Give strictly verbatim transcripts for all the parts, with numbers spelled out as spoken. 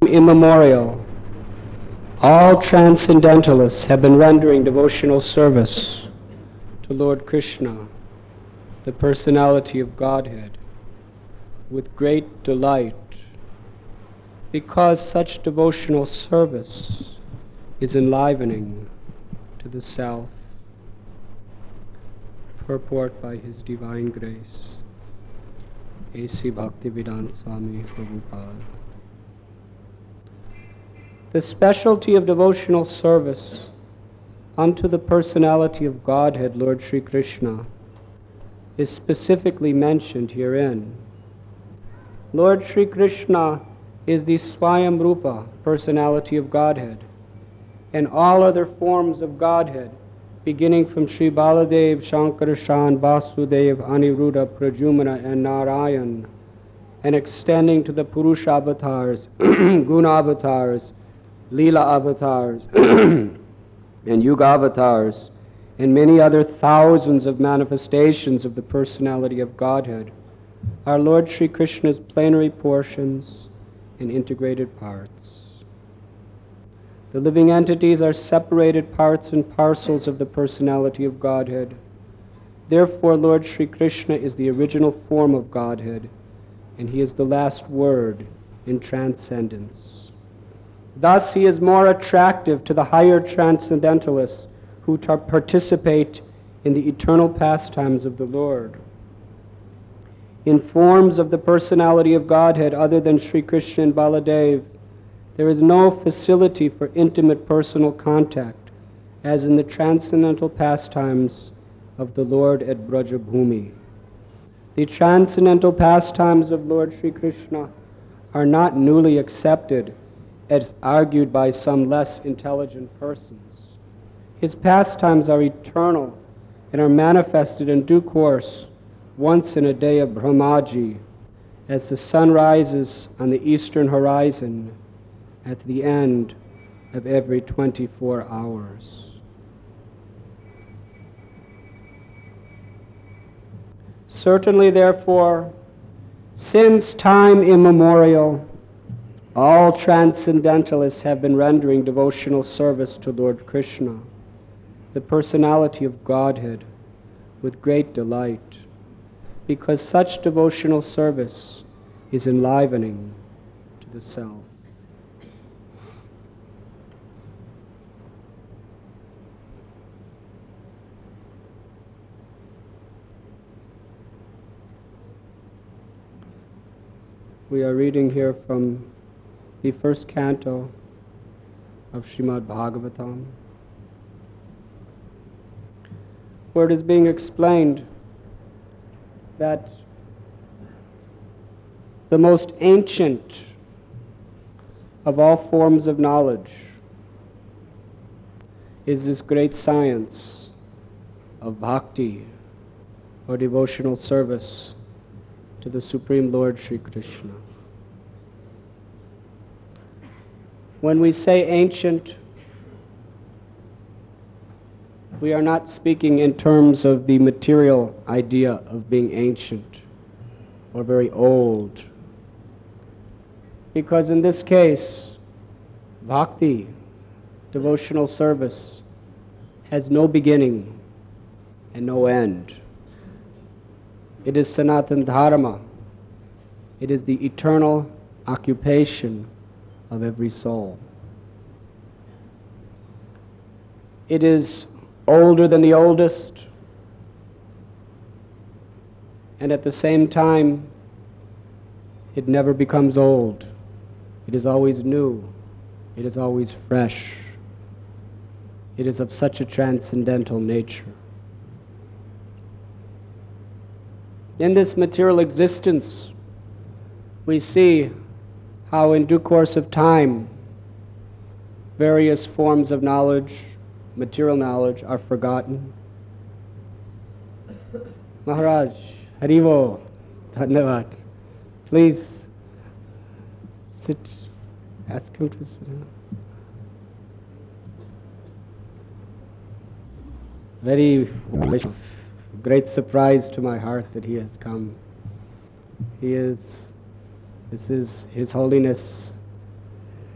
immemorial, all transcendentalists have been rendering devotional service to Lord Krishna, the personality of Godhead, with great delight, because such devotional service is enlivening to the self. Purport by His Divine Grace, A C Bhaktivedanta Swami Prabhupada. The specialty of devotional service unto the personality of Godhead, Lord Sri Krishna, is specifically mentioned herein. Lord Sri Krishna is the Swayam Rupa, personality of Godhead, and all other forms of Godhead, beginning from Sri Baladev, Shankarashan, Vasudev, Aniruddha, Pradyumna, and Narayan, and extending to the Purusha avatars, Guna avatars, Leela avatars, and Yuga avatars, and many other thousands of manifestations of the personality of Godhead, are Lord Sri Krishna's plenary portions and integrated parts. The living entities are separated parts and parcels of the personality of Godhead. Therefore, Lord Sri Krishna is the original form of Godhead, and He is the last word in transcendence. Thus, He is more attractive to the higher transcendentalists who participate in the eternal pastimes of the Lord. In forms of the personality of Godhead other than Sri Krishna and Baladev, there is no facility for intimate personal contact, as in the transcendental pastimes of the Lord at Brajabhumi. The transcendental pastimes of Lord Sri Krishna are not newly accepted, as argued by some less intelligent persons. His pastimes are eternal and are manifested in due course once in a day of Brahmaji, as the sun rises on the eastern horizon at the end of every twenty-four hours. Certainly, therefore, since time immemorial, all transcendentalists have been rendering devotional service to Lord Krishna, the personality of Godhead, with great delight, because such devotional service is enlivening to the self. We are reading here from the first canto of Srimad Bhagavatam, where it is being explained that the most ancient of all forms of knowledge is this great science of bhakti, or devotional service to the Supreme Lord Sri Krishna. When we say ancient, we are not speaking in terms of the material idea of being ancient or very old, because in this case, bhakti, devotional service, has no beginning and no end. It is Sanatana Dharma. It is the eternal occupation of every soul. It is older than the oldest, and at the same time, it never becomes old. It is always new. It is always fresh. It is of such a transcendental nature. In this material existence, we see how in due course of time, various forms of knowledge, material knowledge, are forgotten. Maharaj, Harivo, Dhanyavad. Please sit, ask him to sit down. Very great surprise to my heart that he has come. He is, this is His Holiness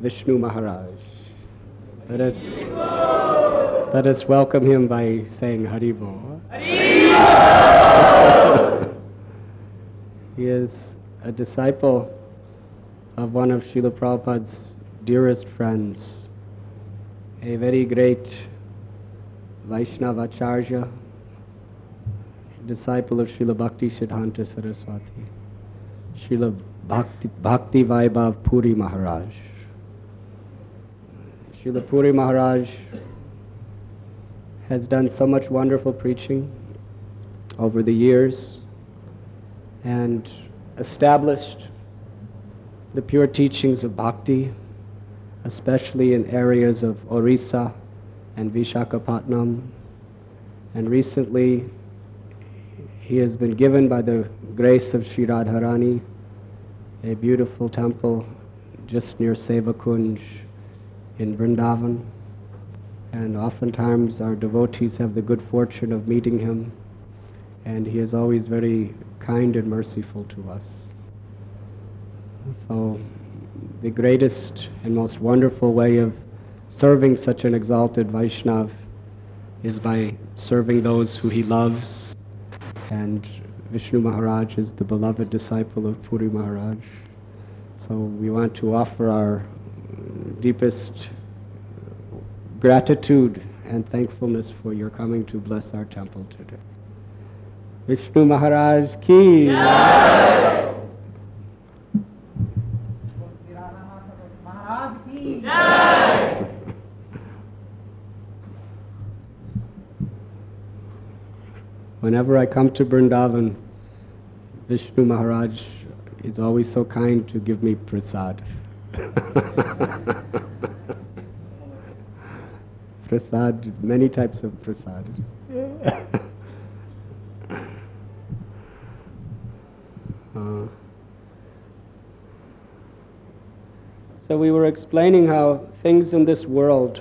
Vishnu Maharaj. Let us, let us welcome him by saying Haribo. Haribo! He is a disciple of one of Srila Prabhupada's dearest friends, a very great Vaishnavacharya, disciple of Srila Bhakti Siddhanta Saraswati, Srila Bhakti, Bhakti Vaibhav Puri Maharaj. Srila Puri Maharaj has done so much wonderful preaching over the years and established the pure teachings of Bhakti, especially in areas of Orissa and Vishakhapatnam. And recently, he has been given by the grace of Sri Radharani a beautiful temple just near Sevakunj in Vrindavan. And oftentimes our devotees have the good fortune of meeting him, and he is always very kind and merciful to us. So the greatest and most wonderful way of serving such an exalted Vaishnav is by serving those who he loves, and Vishnu Maharaj is the beloved disciple of Puri Maharaj. So we want to offer our deepest gratitude and thankfulness for your coming to bless our temple today. Vishnu Maharaj ki jai! Whenever I come to Vrindavan, Vishnu Maharaj is always so kind to give me prasad. Prasad, many types of prasad. uh, so we were explaining how things in this world,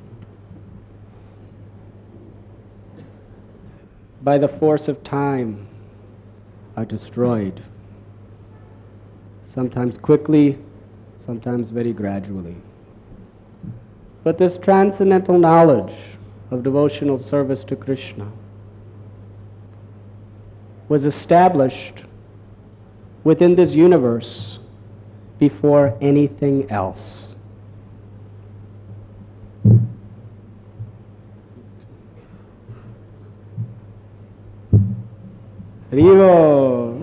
by the force of time, are destroyed. Sometimes quickly, sometimes very gradually. But this transcendental knowledge of devotional service to Krishna was established within this universe before anything else. Haribo!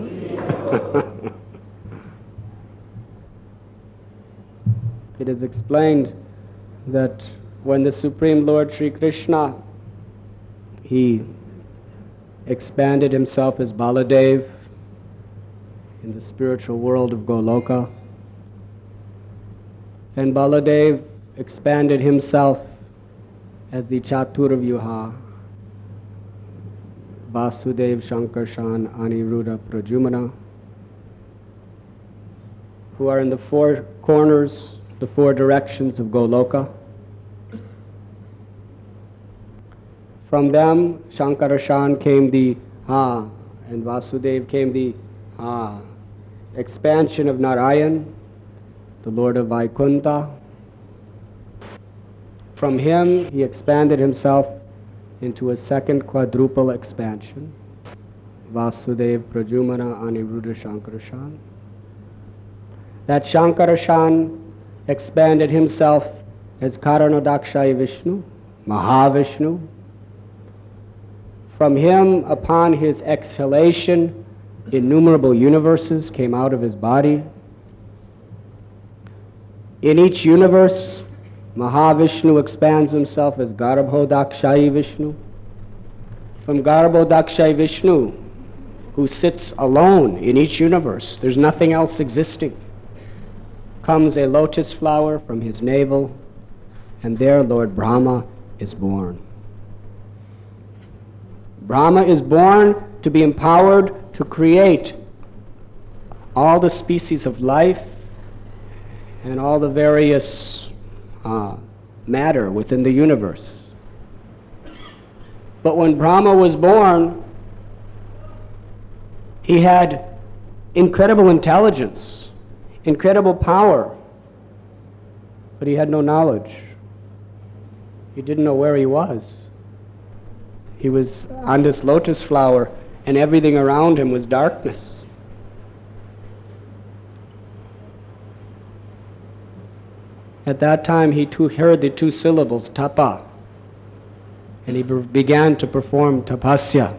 It is explained that when the Supreme Lord Sri Krishna, he expanded himself as Baladev in the spiritual world of Goloka, and Baladev expanded himself as the Chaturvyuha, Vasudev, Shankarshan, Aniruddha, Pradyumna, who are in the four corners, the four directions of Goloka. From them, Shankarshan came the Ha, and Vasudev came the Ha. Expansion of Narayan, the Lord of Vaikuntha. From him, he expanded himself into a second quadruple expansion, Vasudev, Pradyumna, Aniruddha, Shankarshan. That Shankarshan expanded himself as Karanodakshaya Vishnu, Mahavishnu. From him, upon his exhalation, innumerable universes came out of his body. In each universe, Mahavishnu expands himself as Garbhodakshayi Vishnu. From Garbhodakshayi Vishnu, who sits alone in each universe, there's nothing else existing, comes a lotus flower from his navel, and there Lord Brahma is born. Brahma is born to be empowered to create all the species of life and all the various uh, matter within the universe. But when Brahma was born, he had incredible intelligence, incredible power. but he had no knowledge. He didn't know where he was. He was on this lotus flower, and everything around him was darkness. At that time, he too heard the two syllables, tapa, and he began to perform tapasya.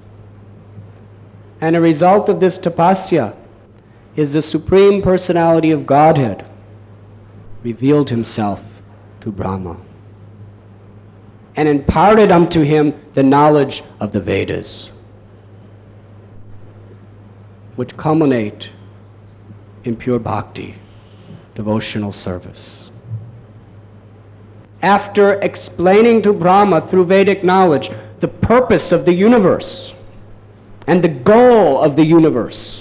And a result of this tapasya is the Supreme Personality of Godhead revealed himself to Brahma and imparted unto him the knowledge of the Vedas, which culminate in pure bhakti, devotional service. After explaining to Brahma through Vedic knowledge the purpose of the universe and the goal of the universe,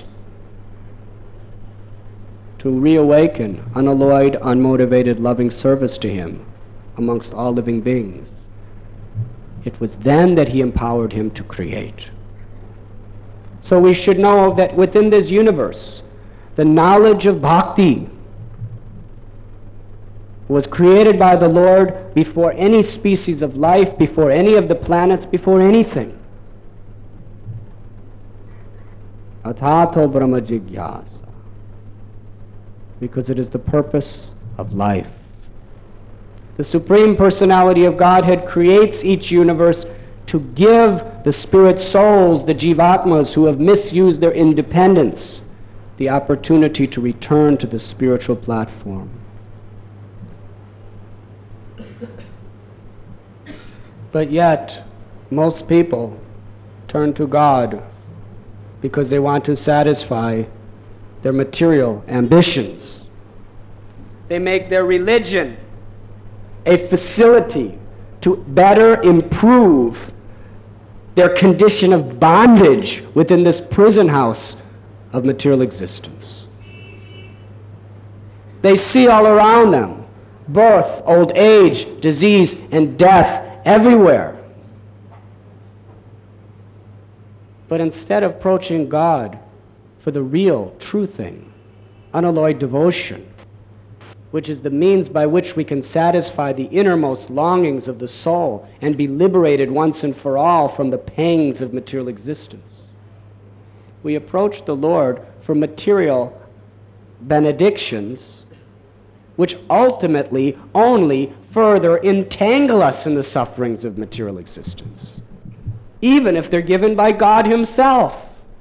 to reawaken unalloyed, unmotivated, loving service to him amongst all living beings, it was then that he empowered him to create. So we should know that within this universe, the knowledge of bhakti was created by the Lord before any species of life, before any of the planets, before anything. Atato Brahma Jigyasa. Because it is the purpose of life. The Supreme Personality of Godhead creates each universe to give the spirit souls, the jivatmas who have misused their independence, the opportunity to return to the spiritual platform. But yet, most people turn to God because they want to satisfy their material ambitions. They make their religion a facility to better improve their condition of bondage within this prison house of material existence. They see all around them birth, old age, disease, and death everywhere. But instead of approaching God for the real, true thing, unalloyed devotion, which is the means by which we can satisfy the innermost longings of the soul and be liberated once and for all from the pangs of material existence, we approach the Lord for material benedictions, which ultimately only further entangle us in the sufferings of material existence, even if they're given by God Himself.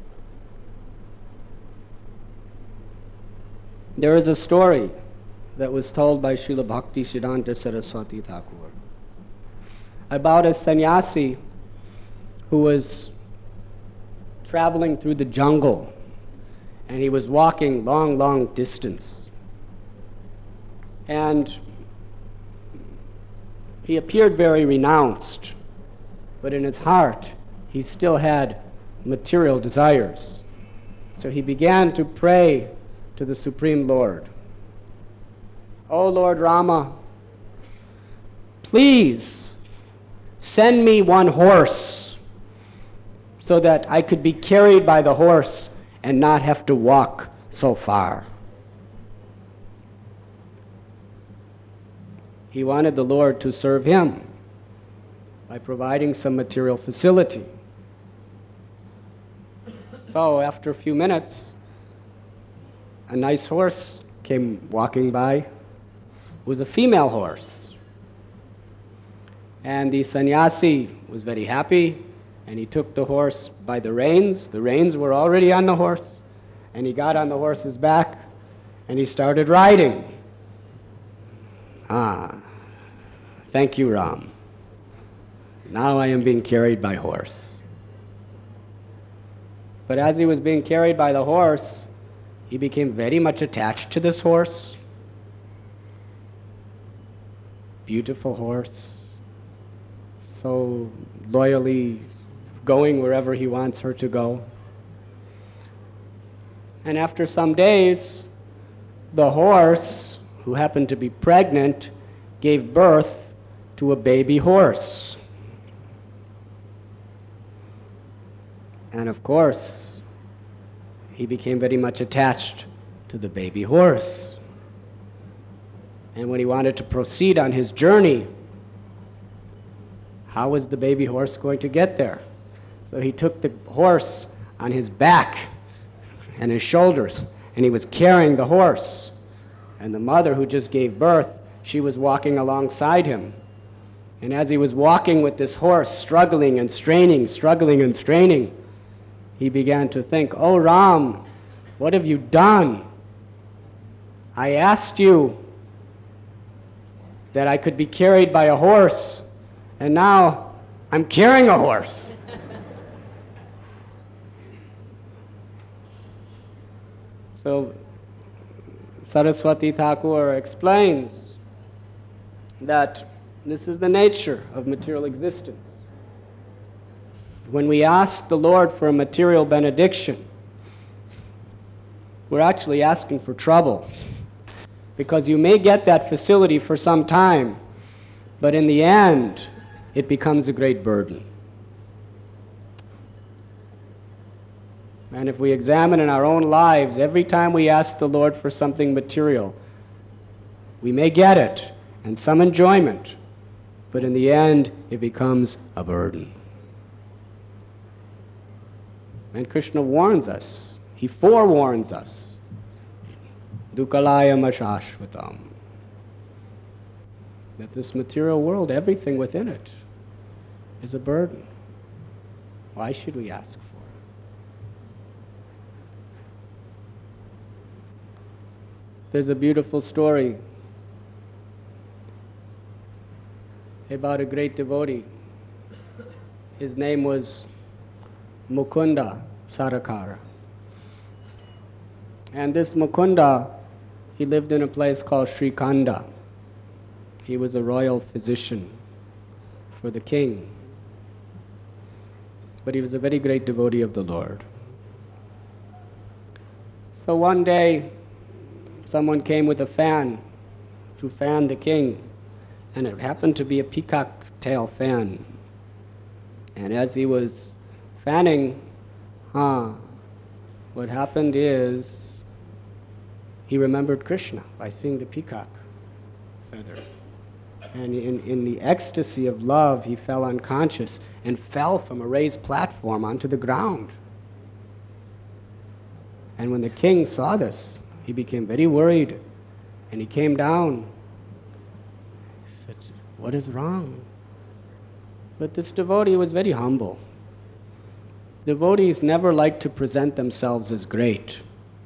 There is a story that was told by Srila Bhakti Siddhanta Saraswati Thakur about a sannyasi who was traveling through the jungle, and he was walking long, long distance. And he appeared very renounced, but in his heart he still had material desires. So he began to pray to the Supreme Lord. O Lord Rama, please send me one horse so that I could be carried by the horse and not have to walk so far. He wanted the Lord to serve him by providing some material facility. So after a few minutes, a nice horse came walking by. It was a female horse. And the sannyasi was very happy, and he took the horse by the reins. The reins were already on the horse, and he got on the horse's back, and he started riding. Ah, thank you, Ram. Now I am being carried by horse. But as he was being carried by the horse, he became very much attached to this horse. Beautiful horse, so loyally going wherever he wants her to go. And after some days, the horse, who happened to be pregnant, gave birth to a baby horse. And of course, he became very much attached to the baby horse. And when he wanted to proceed on his journey, how was the baby horse going to get there? So he took the horse on his back and his shoulders, and he was carrying the horse. And the mother who just gave birth, she was walking alongside him. And as he was walking with this horse, struggling and straining, struggling and straining, he began to think, "Oh Ram, what have you done? I asked you that I could be carried by a horse, and now I'm carrying a horse." So Saraswati Thakur explains that this is the nature of material existence. When we ask the Lord for a material benediction, we're actually asking for trouble, because you may get that facility for some time, but in the end, it becomes a great burden. And if we examine in our own lives, every time we ask the Lord for something material, we may get it and some enjoyment, but in the end, it becomes a burden. And Krishna warns us, he forewarns us, Dukalayam ashashvatam, that this material world, everything within it, is a burden. Why should we ask for it? There's a beautiful story about a great devotee. His name was Mukunda Sarakara. And this Mukunda, he lived in a place called Srikanda. He was a royal physician for the king. But he was a very great devotee of the Lord. So one day, someone came with a fan to fan the king, and it happened to be a peacock tail fan. And as he was fanning, huh, what happened is he remembered Krishna by seeing the peacock feather. And in, in the ecstasy of love, he fell unconscious and fell from a raised platform onto the ground. And when the king saw this, he became very worried, and he came down. He said, "What is wrong?" But this devotee was very humble. Devotees never like to present themselves as great.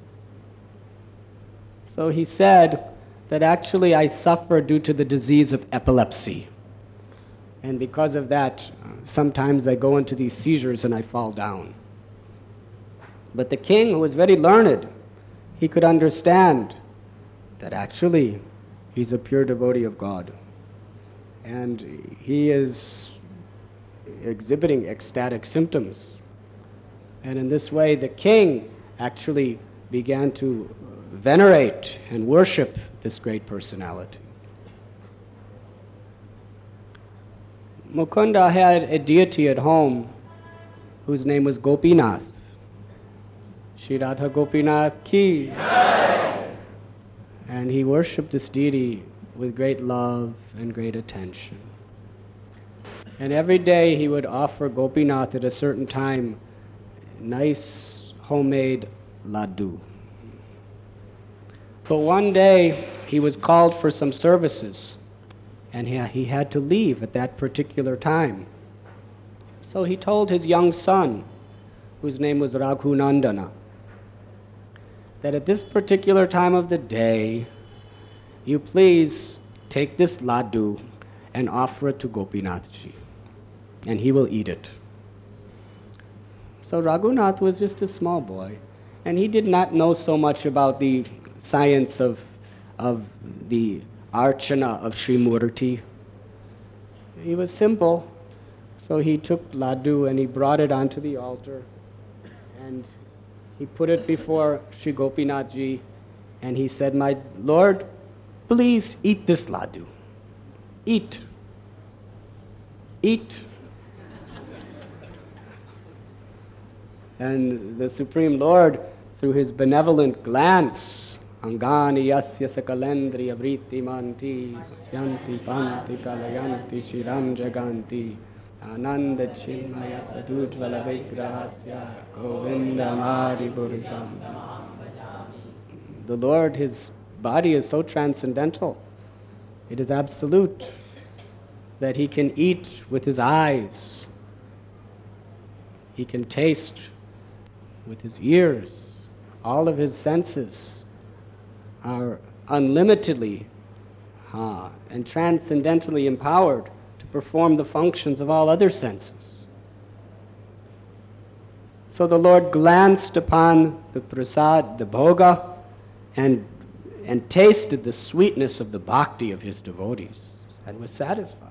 So he said that actually I suffer due to the disease of epilepsy. And because of that, sometimes I go into these seizures and I fall down. But the king, who was very learned, he could understand that actually he's a pure devotee of God. And he is exhibiting ecstatic symptoms. And in this way, the king actually began to venerate and worship this great personality. Mukunda had a deity at home whose name was Gopinath. Shri Radha Gopinath ki. Jai. And he worshipped this deity with great love and great attention. And every day he would offer Gopinath at a certain time nice homemade laddu. But one day he was called for some services, and he, he had to leave at that particular time. So he told his young son, whose name was Raghunandana, that at this particular time of the day, you please take this laddu and offer it to Gopinathji, and he will eat it. So Raghunath was just a small boy, and he did not know so much about the science of, of the archana of Sri Murti. He was simple, so he took laddu and he brought it onto the altar, and he put it before Sri Gopinathji, and he said, "My Lord, please eat this laddu. Eat. Eat." And the Supreme Lord, through his benevolent glance, Angani yasya sakalendriya vritti manti syanti panti kalayanti chiram jaganti Ananda chinmaya sadujvala vigrahasya Govinda Mari Purusham. The Lord, His body is so transcendental. It is absolute that He can eat with His eyes. He can taste with His ears. All of His senses are unlimitedly uh, and transcendentally empowered to perform the functions of all other senses. So the Lord glanced upon the prasad, the bhoga, and, and tasted the sweetness of the bhakti of His devotees and was satisfied.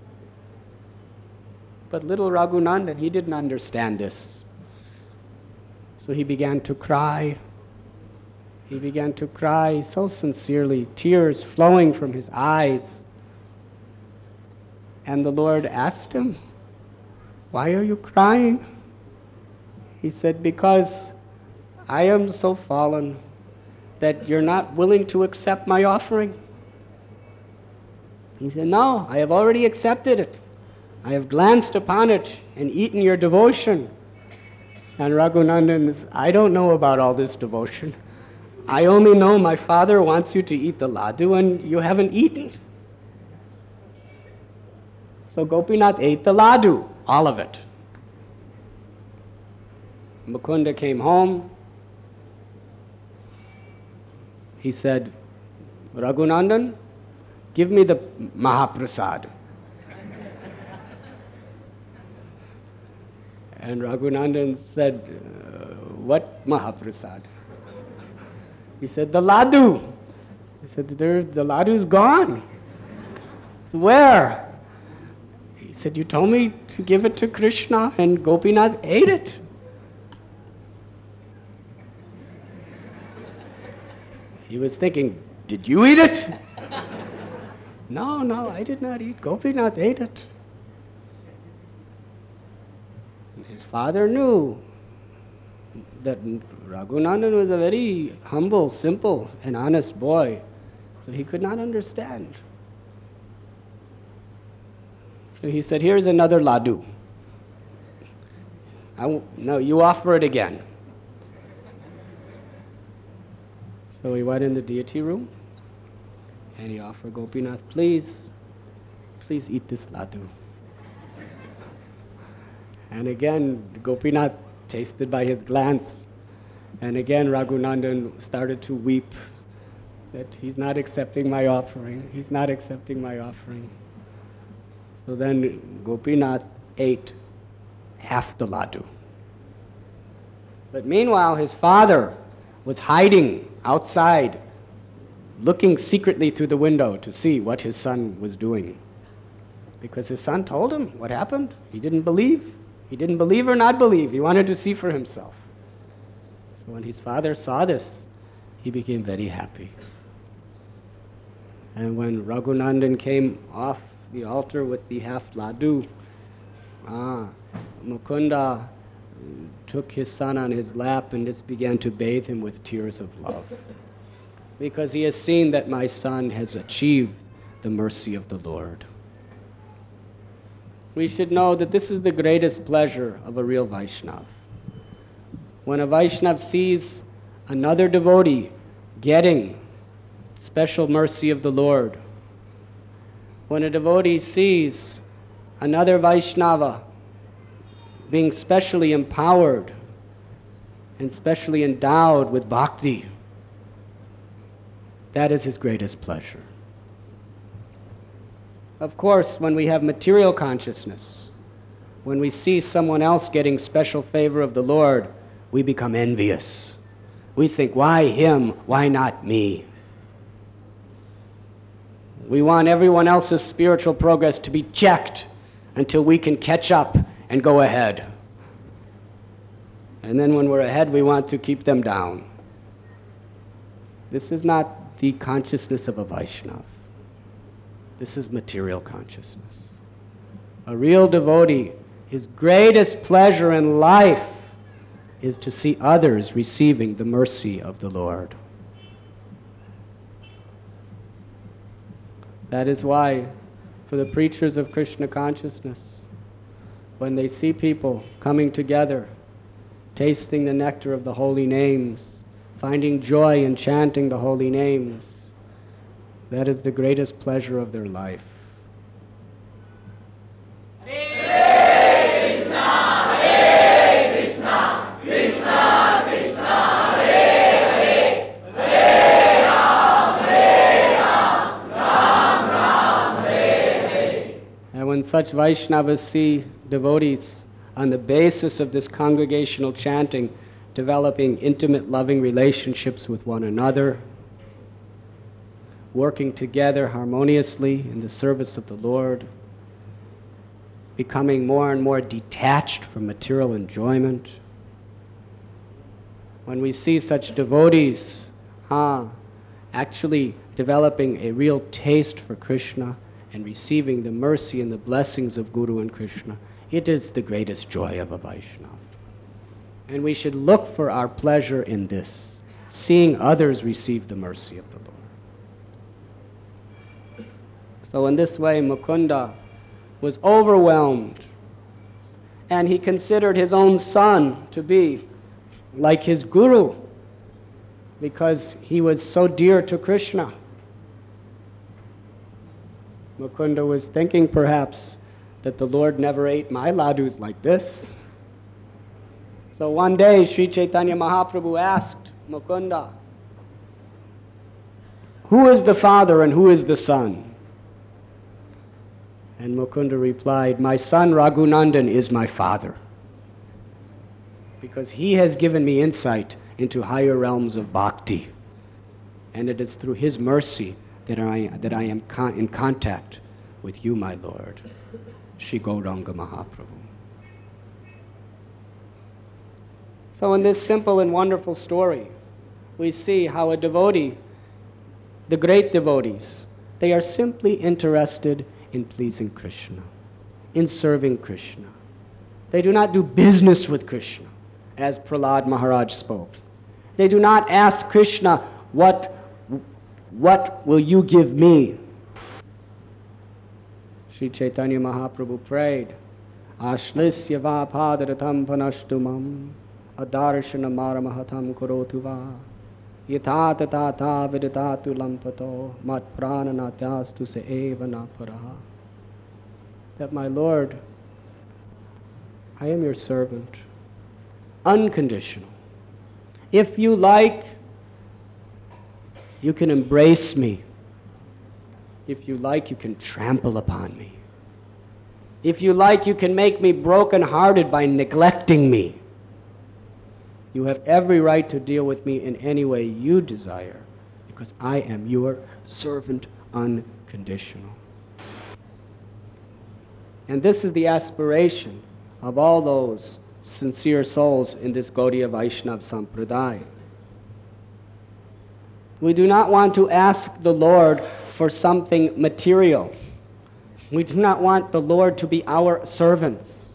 But little Raghunandan, he didn't understand this. So he began to cry. He began to cry so sincerely, tears flowing from his eyes. And the Lord asked him, "Why are you crying?" He said, "Because I am so fallen that you're not willing to accept my offering." He said, "No, I have already accepted it. I have glanced upon it and eaten your devotion." And Raghunandan says, "I don't know about all this devotion. I only know my father wants you to eat the laddu and you haven't eaten." So Gopinath ate the laddu, all of it. Mukunda came home. He said, "Raghunandan, give me the Mahaprasad." And Raghunandan said, uh, "What Mahaprasad?" He said, "The laddu." He said, there, "The laddu's gone." So where? He said, "You told me to give it to Krishna and Gopinath ate it." He was thinking, "Did you eat it?" "No, no, I did not eat. Gopinath ate it." His father knew that Raghunandan was a very humble, simple, and honest boy, so he could not understand. So he said, "Here's another laddu. I w- no, you offer it again." So he went in the deity room, and he offered Gopinath, "Please, please eat this laddu." And again, Gopinath tasted by his glance. And again, Raghunandan started to weep that he's not accepting my offering. He's not accepting my offering. So then Gopinath ate half the laddu. But meanwhile, his father was hiding outside, looking secretly through the window to see what his son was doing. Because his son told him what happened. He didn't believe. He didn't believe or not believe. He wanted to see for himself. So when his father saw this, he became very happy. And when Raghunandan came off the altar with the half laddu, ah, Mukunda took his son on his lap and just began to bathe him with tears of love. Because he has seen that my son has achieved the mercy of the Lord. We should know that this is the greatest pleasure of a real Vaishnava. When a Vaishnava sees another devotee getting special mercy of the Lord, when a devotee sees another Vaishnava being specially empowered and specially endowed with bhakti, that is his greatest pleasure. Of course, when we have material consciousness, when we see someone else getting special favor of the Lord, we become envious. We think, why him? Why not me? We want everyone else's spiritual progress to be checked until we can catch up and go ahead. And then when we're ahead, we want to keep them down. This is not the consciousness of a Vaishnava. This is material consciousness. A real devotee, his greatest pleasure in life is to see others receiving the mercy of the Lord. That is why, for the preachers of Krishna consciousness, when they see people coming together, tasting the nectar of the holy names, finding joy in chanting the holy names, that is the greatest pleasure of their life. Hare Krishna, Hare Krishna, Krishna Krishna, Hare Hare, Hare Ram, Hare Ram, Ram Ram, Hare Hare. And when such Vaishnavas see devotees on the basis of this congregational chanting developing intimate, loving relationships with one another, working together harmoniously in the service of the Lord, becoming more and more detached from material enjoyment. When we see such devotees ah, actually developing a real taste for Krishna and receiving the mercy and the blessings of Guru and Krishna, it is the greatest joy of a Vaishnava. And we should look for our pleasure in this, seeing others receive the mercy of the Lord. So in this way, Mukunda was overwhelmed, and he considered his own son to be like his guru because he was so dear to Krishna. Mukunda was thinking perhaps that the Lord never ate my ladus like this. So one day, Sri Chaitanya Mahaprabhu asked Mukunda, "Who is the father and who is the son?" And Mukunda replied, "My son Raghunandan is my father, because he has given me insight into higher realms of bhakti, and it is through his mercy that I, that I am con- in contact with you, my Lord, Sri Gauranga Mahaprabhu." So in this simple and wonderful story, we see how a devotee, the great devotees, they are simply interested in pleasing Krishna, in serving Krishna. They do not do business with Krishna, as Prahlad Maharaj spoke. They do not ask Krishna, what, what will you give me? Sri Chaitanya Mahaprabhu prayed, "Ashlisya va padaratam panashtumam, adarshana maramahatam kurotu va, yatha tata viditatu lampato, mat prananatyastu se eva naparaha." That, my Lord, I am your servant, unconditional. If you like, you can embrace me. If you like, you can trample upon me. If you like, you can make me broken-hearted by neglecting me. You have every right to deal with me in any way you desire, because I am your servant unconditional. And this is the aspiration of all those sincere souls in this Gaudiya Vaishnava Sampradaya. We do not want to ask the Lord for something material. We do not want the Lord to be our servants.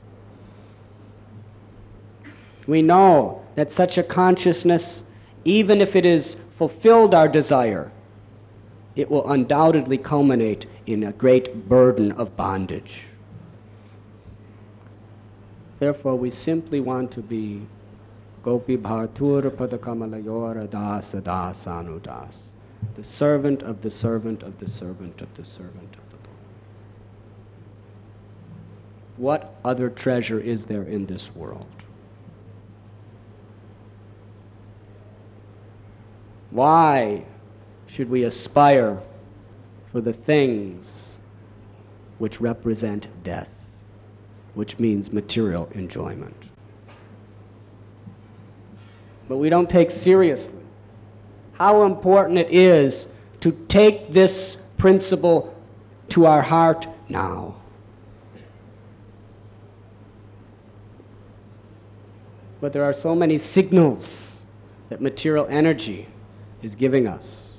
We know that such a consciousness, even if it is fulfilled our desire, it will undoubtedly culminate in a great burden of bondage. Therefore, we simply want to be Gopi Bhartur Padakamalayora Dasa Dasanudas, the servant of the servant of the servant of the servant of the Lord. What other treasure is there in this world? Why should we aspire for the things which represent death, which means material enjoyment? But we don't take seriously how important it is to take this principle to our heart now. But there are so many signals that material energy is giving us.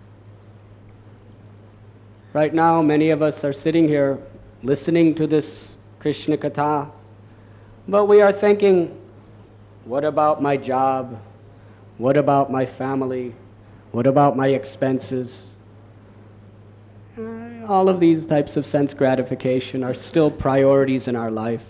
Right now, many of us are sitting here listening to this Krishna Katha, but we are thinking, what about my job? What about my family? What about my expenses? Uh, all of these types of sense gratification are still priorities in our life.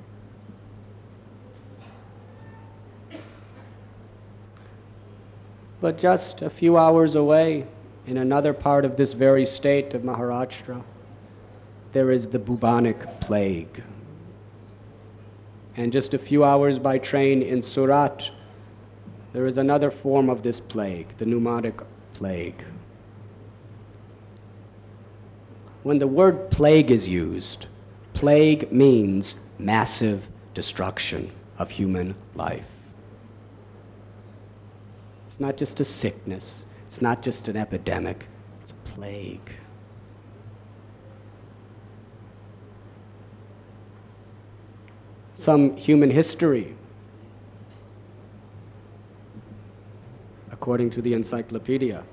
But just a few hours away, in another part of this very state of Maharashtra, there is the bubonic plague. And just a few hours by train in Surat, there is another form of this plague, the pneumonic plague. When the word plague is used, plague means massive destruction of human life. It's not just a sickness, it's not just an epidemic, it's a plague. Some human history, according to the encyclopedia.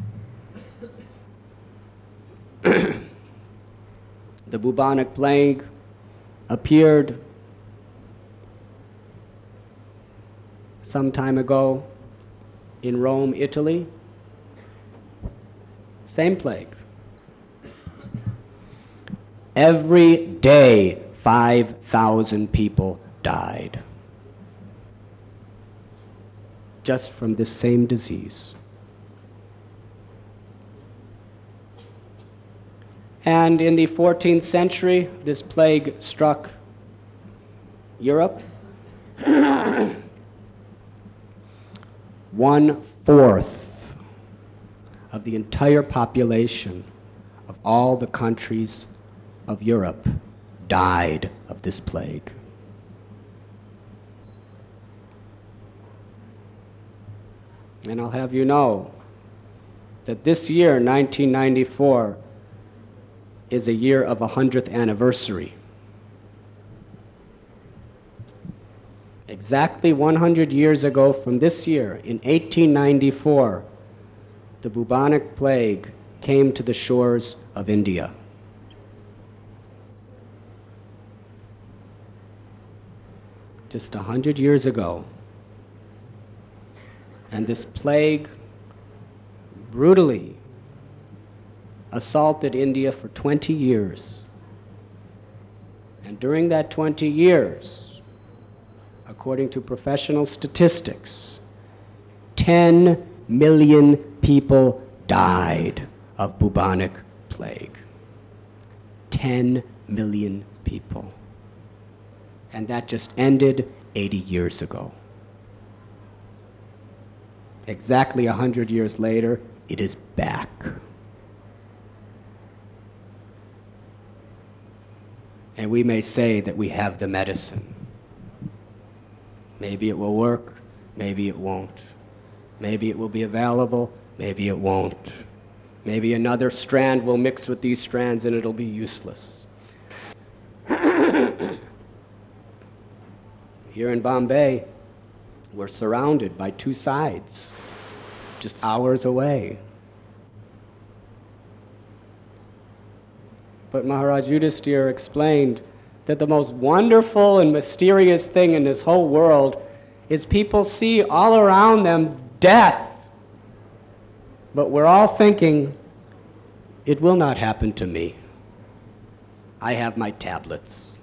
The bubonic plague appeared some time ago in Rome, Italy. Same plague. Every day, five thousand people died just from this same disease. And in the fourteenth century, this plague struck Europe. One-fourth of the entire population of all the countries of Europe died of this plague. And I'll have you know that this year, nineteen ninety-four, is a year of a hundredth anniversary. Exactly one hundred years ago from this year, in eighteen ninety-four, the bubonic plague came to the shores of India. Just a hundred years ago. And this plague brutally assaulted India for twenty years. And during that twenty years, according to professional statistics, ten million people died of bubonic plague. ten million people. And that just ended eighty years ago. Exactly a hundred years later, it is back. And we may say that we have the medicine. Maybe it will work, maybe it won't. Maybe it will be available, maybe it won't. Maybe another strand will mix with these strands and it'll be useless. Here in Bombay, we're surrounded by two sides, just hours away. But Maharaj Yudhisthira explained that the most wonderful and mysterious thing in this whole world is people see all around them death. But we're all thinking, it will not happen to me. I have my tablets.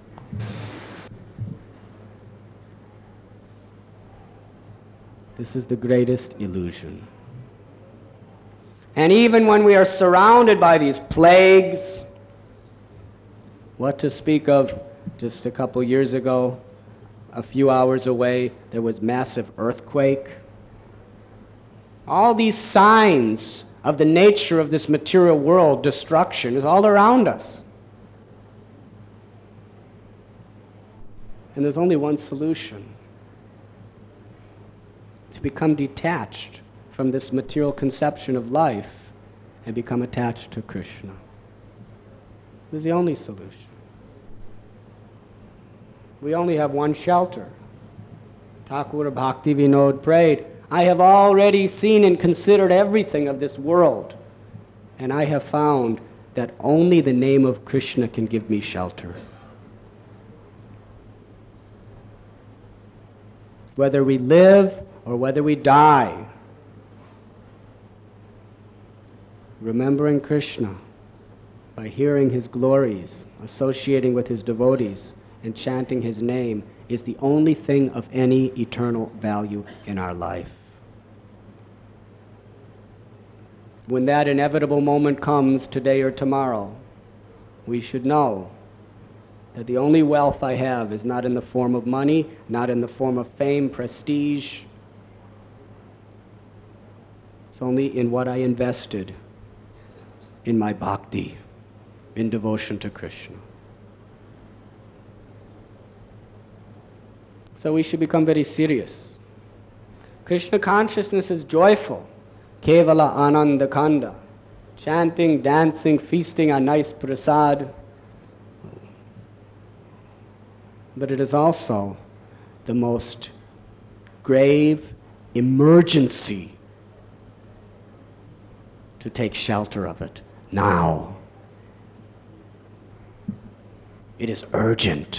This is the greatest illusion. And even when we are surrounded by these plagues, what to speak of just a couple years ago, a few hours away, there was massive earthquake. All these signs of the nature of this material world, destruction, is all around us. And there's only one solution: to become detached from this material conception of life and become attached to Krishna. This is the only solution. We only have one shelter. Thakur Bhakti Vinod prayed, I have already seen and considered everything of this world, and I have found that only the name of Krishna can give me shelter. Whether we live or whether we die, remembering Krishna by hearing his glories, associating with his devotees, and chanting his name is the only thing of any eternal value in our life. When that inevitable moment comes, today or tomorrow, we should know that the only wealth I have is not in the form of money, not in the form of fame, prestige. It's only in what I invested in my bhakti, in devotion to Krishna. So we should become very serious. Krishna consciousness is joyful. Kevala Ananda Kanda. Chanting, dancing, feasting on nice prasad. But it is also the most grave emergency to take shelter of it now. It is urgent.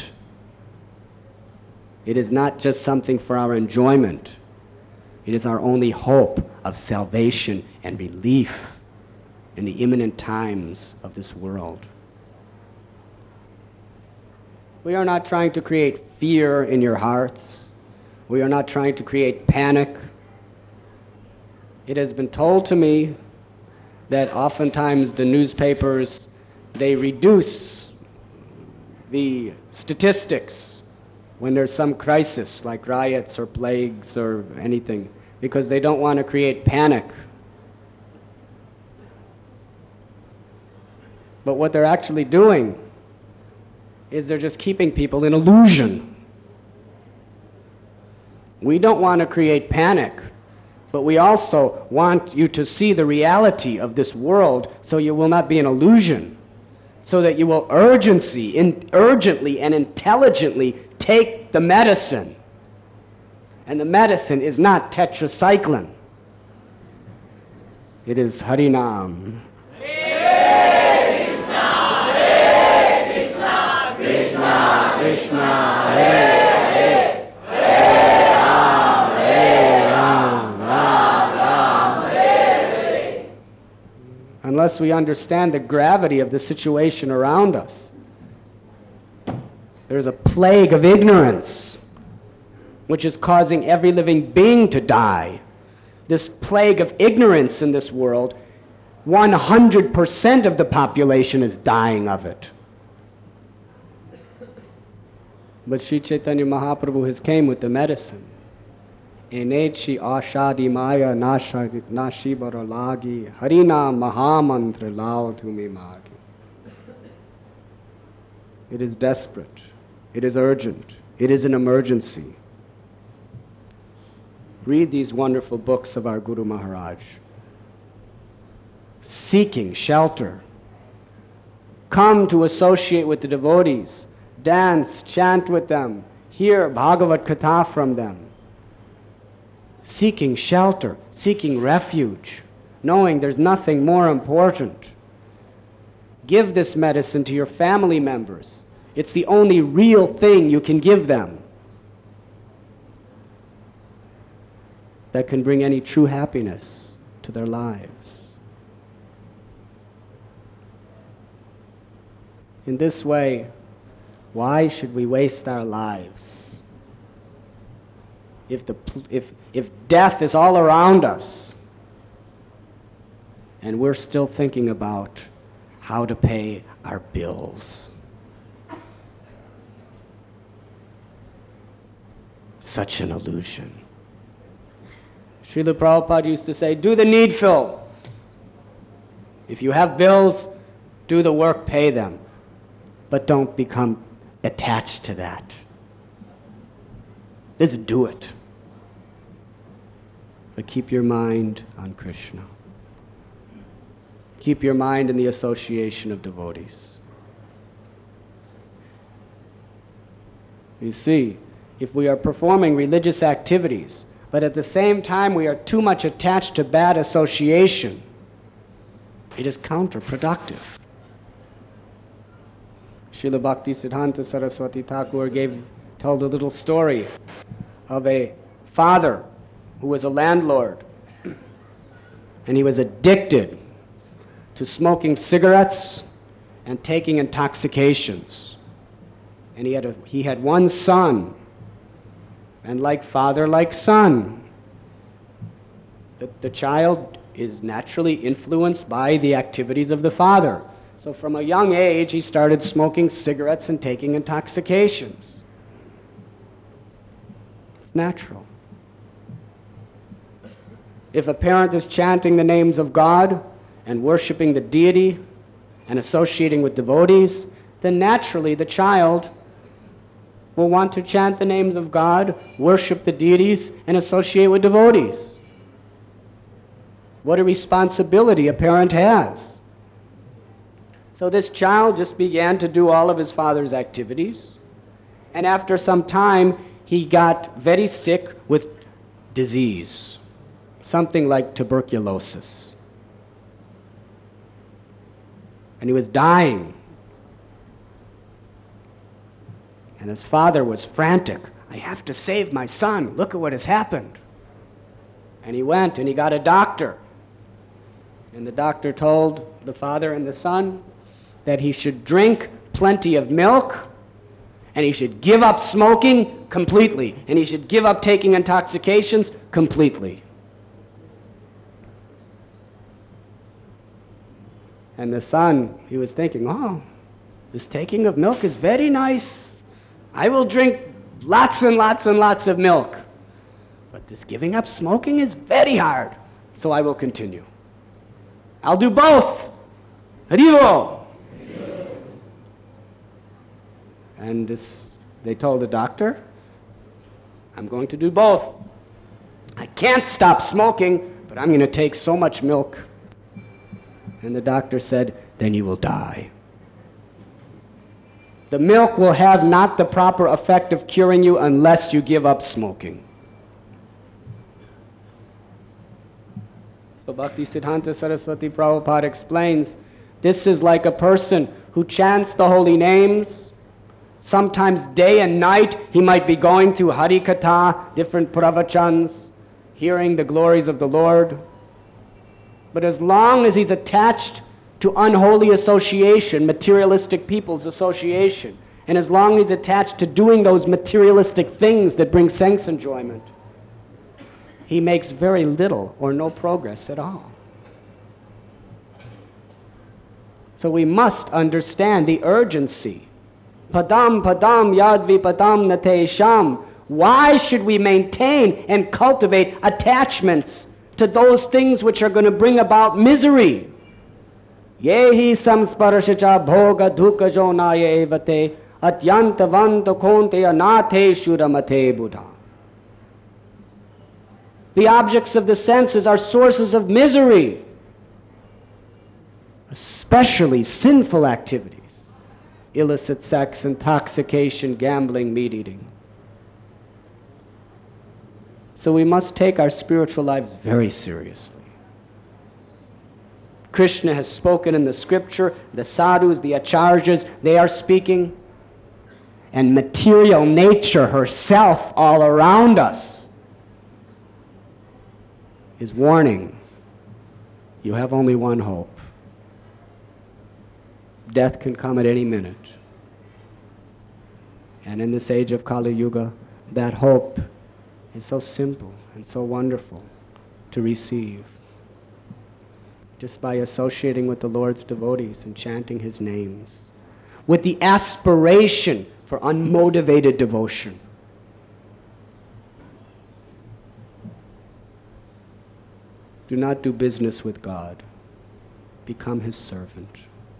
It is not just something for our enjoyment. It is our only hope of salvation and relief in the imminent times of this world. We are not trying to create fear in your hearts. We are not trying to create panic. It has been told to me that oftentimes the newspapers, they reduce the statistics when there's some crisis like riots or plagues or anything, because they don't want to create panic. But what they're actually doing is they're just keeping people in illusion. We don't want to create panic, but we also want you to see the reality of this world so you will not be in illusion, so that you will urgency, in, urgently and intelligently take the medicine. And the medicine is not tetracycline. It is Harinam. Krishna, Hare Hare, Hare Ram, Hare Ram, Ram Ram, Hare Hare. Unless we understand the gravity of the situation around us, there's a plague of ignorance which is causing every living being to die. This plague of ignorance in this world, one hundred percent of the population is dying of it. But Sri Chaitanya Mahaprabhu has came with the medicine. Enechi ashadi maya nashibara lagi harina mahamantra lao tumi magi. It is desperate. It is urgent. It is an emergency. Read these wonderful books of our Guru Maharaj. Seeking shelter. Come to associate with the devotees. Dance, chant with them, hear Bhagavad Katha from them. Seeking shelter, seeking refuge, knowing there's nothing more important. Give this medicine to your family members. It's the only real thing you can give them that can bring any true happiness to their lives. In this way, why should we waste our lives? If, the, if, if death is all around us and we're still thinking about how to pay our bills. Such an illusion. Srila Prabhupada used to say, do the needful. If you have bills, do the work, pay them. But don't become attached to that. Just do it. But keep your mind on Krishna. Keep your mind in the association of devotees. You see, if we are performing religious activities, but at the same time we are too much attached to bad association, it is counterproductive. Srila Bhakti Siddhanta Saraswati Thakur gave, told a little story of a father who was a landlord, and he was addicted to smoking cigarettes and taking intoxications. And he had, a, he had one son, and like father, like son. The, the child is naturally influenced by the activities of the father. So from a young age, he started smoking cigarettes and taking intoxications. It's natural. If a parent is chanting the names of God and worshiping the deity and associating with devotees, then naturally the child will want to chant the names of God, worship the deities, and associate with devotees. What a responsibility a parent has. So this child just began to do all of his father's activities, and after some time he got very sick with disease, something like tuberculosis. And he was dying. And his father was frantic. I have to save my son. Look at what has happened. And he went and he got a doctor. And the doctor told the father and the son that he should drink plenty of milk, and he should give up smoking completely, and he should give up taking intoxications completely. And the son, he was thinking, oh, this taking of milk is very nice. I will drink lots and lots and lots of milk. But this giving up smoking is very hard, so I will continue. I'll do both. Haribo. And this, they told the doctor, I'm going to do both. I can't stop smoking, but I'm going to take so much milk. And the doctor said, then you will die. The milk will have not the proper effect of curing you unless you give up smoking. So Bhaktisiddhanta Saraswati Prabhupada explains, this is like a person who chants the holy names. Sometimes day and night he might be going through Hari Katha, different pravachans, hearing the glories of the Lord. But as long as he's attached to unholy association, materialistic people's association, and as long as he's attached to doing those materialistic things that bring sense enjoyment, he makes very little or no progress at all. So we must understand the urgency. Padam padam yadvi padam nate sham. Why should we maintain and cultivate attachments to those things which are going to bring about misery? Yehi samsparashacha bhoga dukha jonaya evate atyantavanta konte anathe shuramate buddha. The objects of the senses are sources of misery, especially sinful activities, illicit sex, intoxication, gambling, meat eating. So we must take our spiritual lives very seriously. Krishna has spoken in the scripture, the sadhus, the acharyas, they are speaking, and material nature herself all around us is warning, you have only one hope. Death can come at any minute. And in this age of Kali Yuga, that hope is so simple and so wonderful to receive. Just by associating with the Lord's devotees and chanting his names, with the aspiration for unmotivated devotion. Do not do business with God. Become his servant.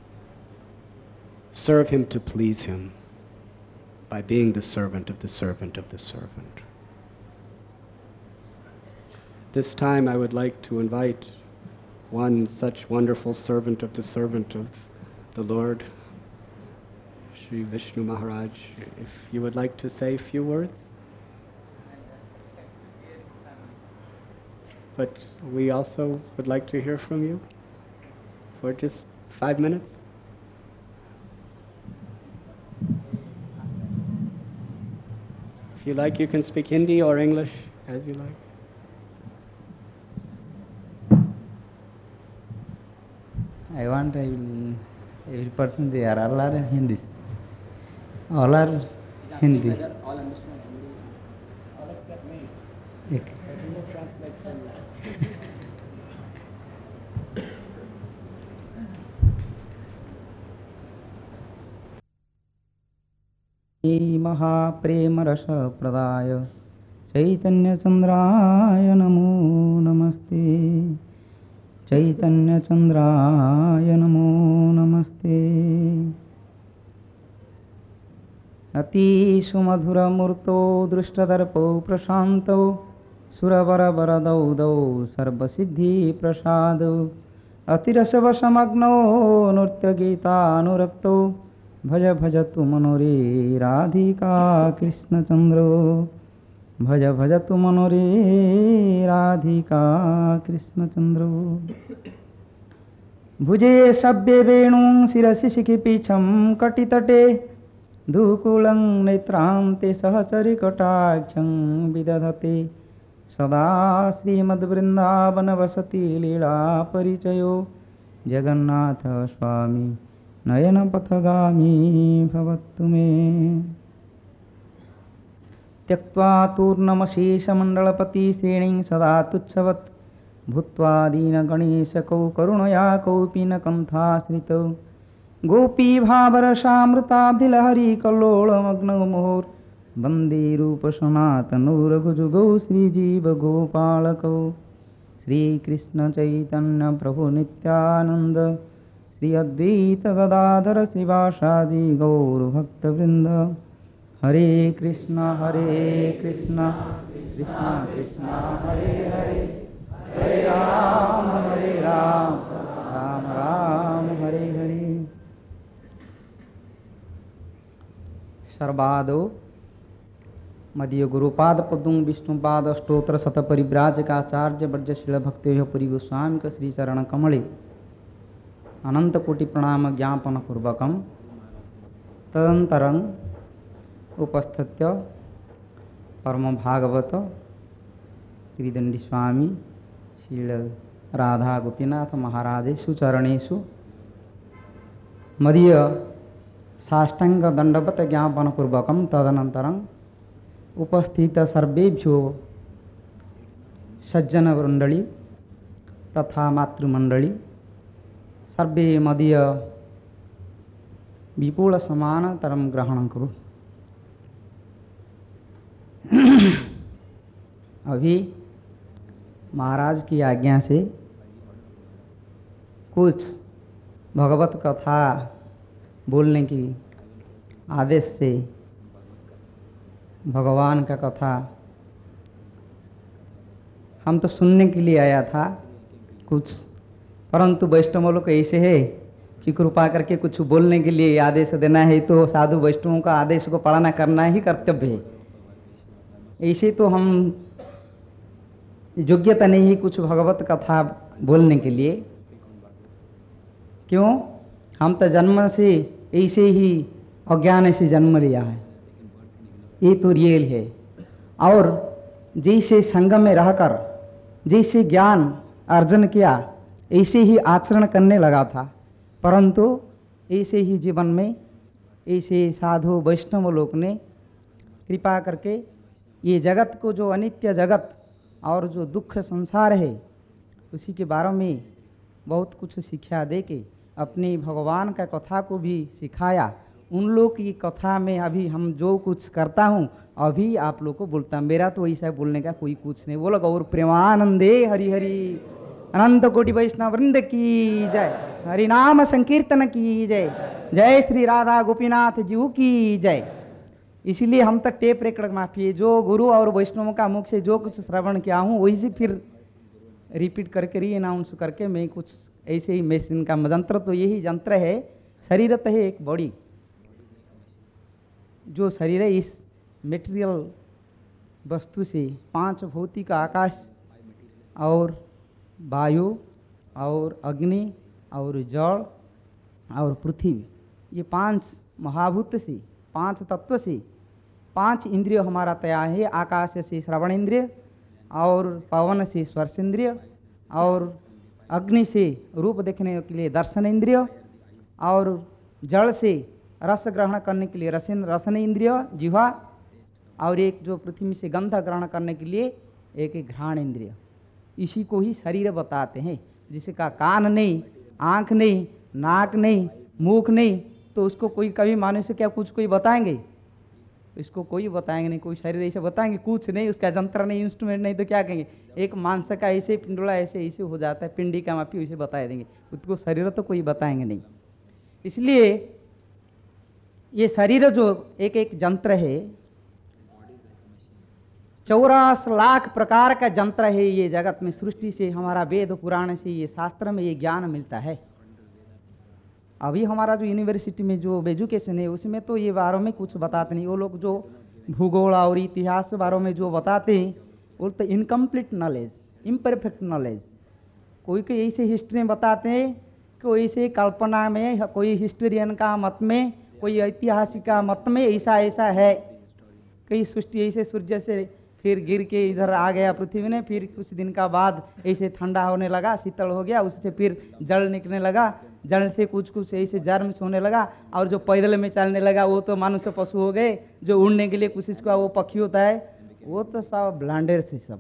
Serve him to please him by being the servant of the servant of the servant. This time I would like to invite one such wonderful servant of the servant of the Lord, Sri Vishnu Maharaj, if you would like to say a few words. But we also would like to hear from you for just five minutes. If you like, you can speak Hindi or English, as you like. I want I will Every person they are all are Hindis. All are Hindi. All understand Hindi. All except me. एक No translation. महाप्रेम रस प्रदाय चैतन्य चंद्राय नमो नमस्ते चैतन्य चंद्राय नमो नमस्ते अति सुमधुर मूर्तो दृष्टदर्पो प्रशांतो सुरवर वरदौ दौ सर्वसिद्धि प्रसादो अतिरसवशमग्नो नृत्य गीतानुरक्तो भज भज तु मनोरे राधिका कृष्णचंद्रो भज भज तु मनोरे राधिका कृष्णचंद्रो भुजे सभ्य वेणुं शिरसि शिखिपीछं कटितटे धूकुलं नेत्रान्ते सहचरिकटाक्षं विदधते सदा श्रीमद्वृन्दावन वसति लीला परिचयो जगन्नाथ स्वामी नयन पथगामी भवतु मे त्यक्त्वा तूर्णमशेषमण्डलपति श्रेणीं सदा तुच्छवत् भूत्वा दीनगणेशकौ करुणया कौपीनकण्ठाश्रितौ गोपीभावरसामृताब्धिलहरीकल्लोलमग्नौ मुहुर् वन्दे रूपसनातनौ रघुजुगौ श्रीजीवगोपालकौ श्रीकृष्णचैतन्यप्रभुनित्यानन्द श्री अद्वैत गदाधर श्रीवासादि गौरभक्तवृंद हरे कृष्ण हरे कृष्ण कृष्ण कृष्ण हरे हरे हरे राम हरे राम राम राम हरे हरे सर्वादो मदीय गुरुपाद पदुं विष्णुपाद अष्टोत्र शत परिव्राजकाचार्य वर्जशील भक्ति पुरी गोस्वामी का श्री चरण कमले अनंत कोटि प्रणाम ज्ञापन पूर्वकम तदंतरं उपस्थित्य परम भागवत त्रिदंडी स्वामी श्रील राधा गोपीनाथ महाराजेषु चरणेषु मदीय साष्टांग दंडवत ज्ञापन पूर्वकम तदनंतरं उपस्थित सर्वेभ्यो सज्जन वृंदली तथा मातृमंडली सर्वे मदीय विपुल समान तरम ग्रहण करो। अभी महाराज की आज्ञा से कुछ भगवत कथा बोलने की आदेश से भगवान का कथा हम तो सुनने के लिए आया था कुछ, परंतु वैष्णव लोग ऐसे है कि कृपा करके कुछ बोलने के लिए आदेश देना है तो साधु वैष्णवों का आदेश को पालना करना ही कर्तव्य है। ऐसे तो हम योग्यता नहीं है कुछ भगवत कथा बोलने के लिए, क्यों? हम तो जन्म से ऐसे ही अज्ञान से जन्म लिया है, ये तो रियल है। और जैसे संग में रहकर जैसे ज्ञान अर्जन किया ऐसे ही आचरण करने लगा था, परंतु ऐसे ही जीवन में ऐसे साधु वैष्णव लोग ने कृपा करके ये जगत को जो अनित्य जगत और जो दुख संसार है उसी के बारे में बहुत कुछ शिक्षा दे के अपनी भगवान का कथा को भी सिखाया। उन लोग की कथा में अभी हम जो कुछ करता हूँ अभी आप लोग को बोलता, मेरा तो ऐसा बोलने का कोई कुछ नहीं। बोलो गौर प्रेमानंदे हरि हरि, अनंत कोटि वैष्णव वृंद की जय, हरि नाम संकीर्तन की जय, जय श्री राधा गोपीनाथ जी की जय। इसीलिए हम तक टेप रिकॉर्ड माफी है, जो गुरु और वैष्णवों का मुख से जो कुछ श्रवण किया हूँ वही से फिर रिपीट करके री अनाउंस करके मैं कुछ ऐसे ही मशीन का यंत्र तो यही यंत्र है, शरीर तो है एक बॉडी, जो शरीर है इस मेटेरियल वस्तु से पांच भौतिक आकाश और वायु और अग्नि और जल और पृथ्वी, ये पांच महाभूत से पांच तत्व से पांच इंद्रिय हमारा तैयार है। आकाश से श्रवण इंद्रिय और पवन से स्पर्श इंद्रिय और अग्नि से रूप देखने के लिए दर्शन इंद्रिय और जड़ से रस ग्रहण करने के लिए रसन रसन इंद्रिय जिह्वा, और एक जो पृथ्वी से गंध ग्रहण करने के लिए एक एक घ्राण इंद्रिय। इसी को ही शरीर बताते हैं। जिसका कान नहीं, आँख नहीं, नाक नहीं, मुख नहीं, तो उसको कोई कभी मनुष्य क्या कुछ कोई बताएंगे? इसको कोई बताएंगे नहीं। कोई शरीर ऐसे बताएंगे? कुछ नहीं। उसका यंत्र नहीं, इंस्ट्रूमेंट नहीं, तो क्या कहेंगे? एक मांस का ऐसे पिंडुला ऐसे ऐसे हो जाता है, पिंडी का मापी उसे बता देंगे। उसको शरीर तो कोई बताएंगे नहीं। इसलिए ये शरीर जो एक एक यंत्र है, चौरास लाख प्रकार का यंत्र है ये जगत में। सृष्टि से, हमारा वेद पुराण से, ये शास्त्र में ये ज्ञान मिलता है। अभी हमारा जो यूनिवर्सिटी में जो एजुकेशन है उसमें तो ये बारे में कुछ बताते नहीं। वो लोग जो भूगोल और इतिहास के बारे में जो बताते हैं वो तो इनकम्प्लीट नॉलेज, इम्परफेक्ट नॉलेज। कोई कोई ऐसे हिस्ट्री में बताते हैं, कोई ऐसे कल्पना में, कोई हिस्टोरियन का मत में, कोई ऐतिहासिक का मत में ऐसा ऐसा है। कई सृष्टि ऐसे सूर्य से फिर गिर के इधर आ गया पृथ्वी में, फिर कुछ दिन का बाद ऐसे ठंडा होने लगा, शीतल हो गया, उससे फिर जल निकलने लगा, जल से कुछ कुछ ऐसे जर्म होने लगा, और जो पैदल में चलने लगा वो तो मनुष्य पशु हो गए, जो उड़ने के लिए कोशिश किया वो पक्षी होता है। वो तो सब ब्लांडर से सब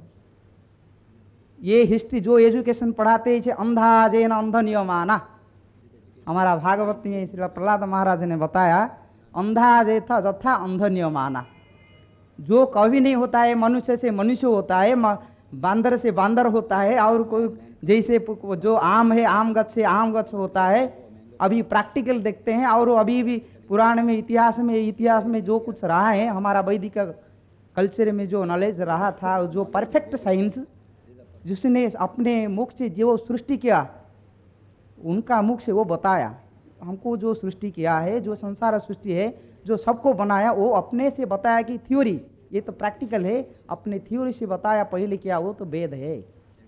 ये हिस्ट्री जो एजुकेशन पढ़ाते हैं, अंधा जैन अंध नियमाना। हमारा भागवत में इसलिए प्रहलाद महाराज ने बताया, अंधा जे था जथा अंध नियमाना। जो कभी नहीं होता है, मनुष्य से मनुष्य होता है, बांदर से बांदर होता है, और कोई जैसे जो आम है आम गछ से आम गछ होता है। अभी प्रैक्टिकल देखते हैं, और अभी भी पुराण में इतिहास में इतिहास में जो कुछ रहा है, हमारा वैदिक कल्चर में जो नॉलेज रहा था, जो परफेक्ट साइंस जिसने अपने मुख से जो सृष्टि किया, उनका मुख से वो बताया हमको। जो सृष्टि किया है, जो संसार सृष्टि है, जो सबको बनाया, वो अपने से बताया कि थ्योरी, ये तो प्रैक्टिकल है, अपने थ्योरी से बताया पहले क्या, वो तो वेद है।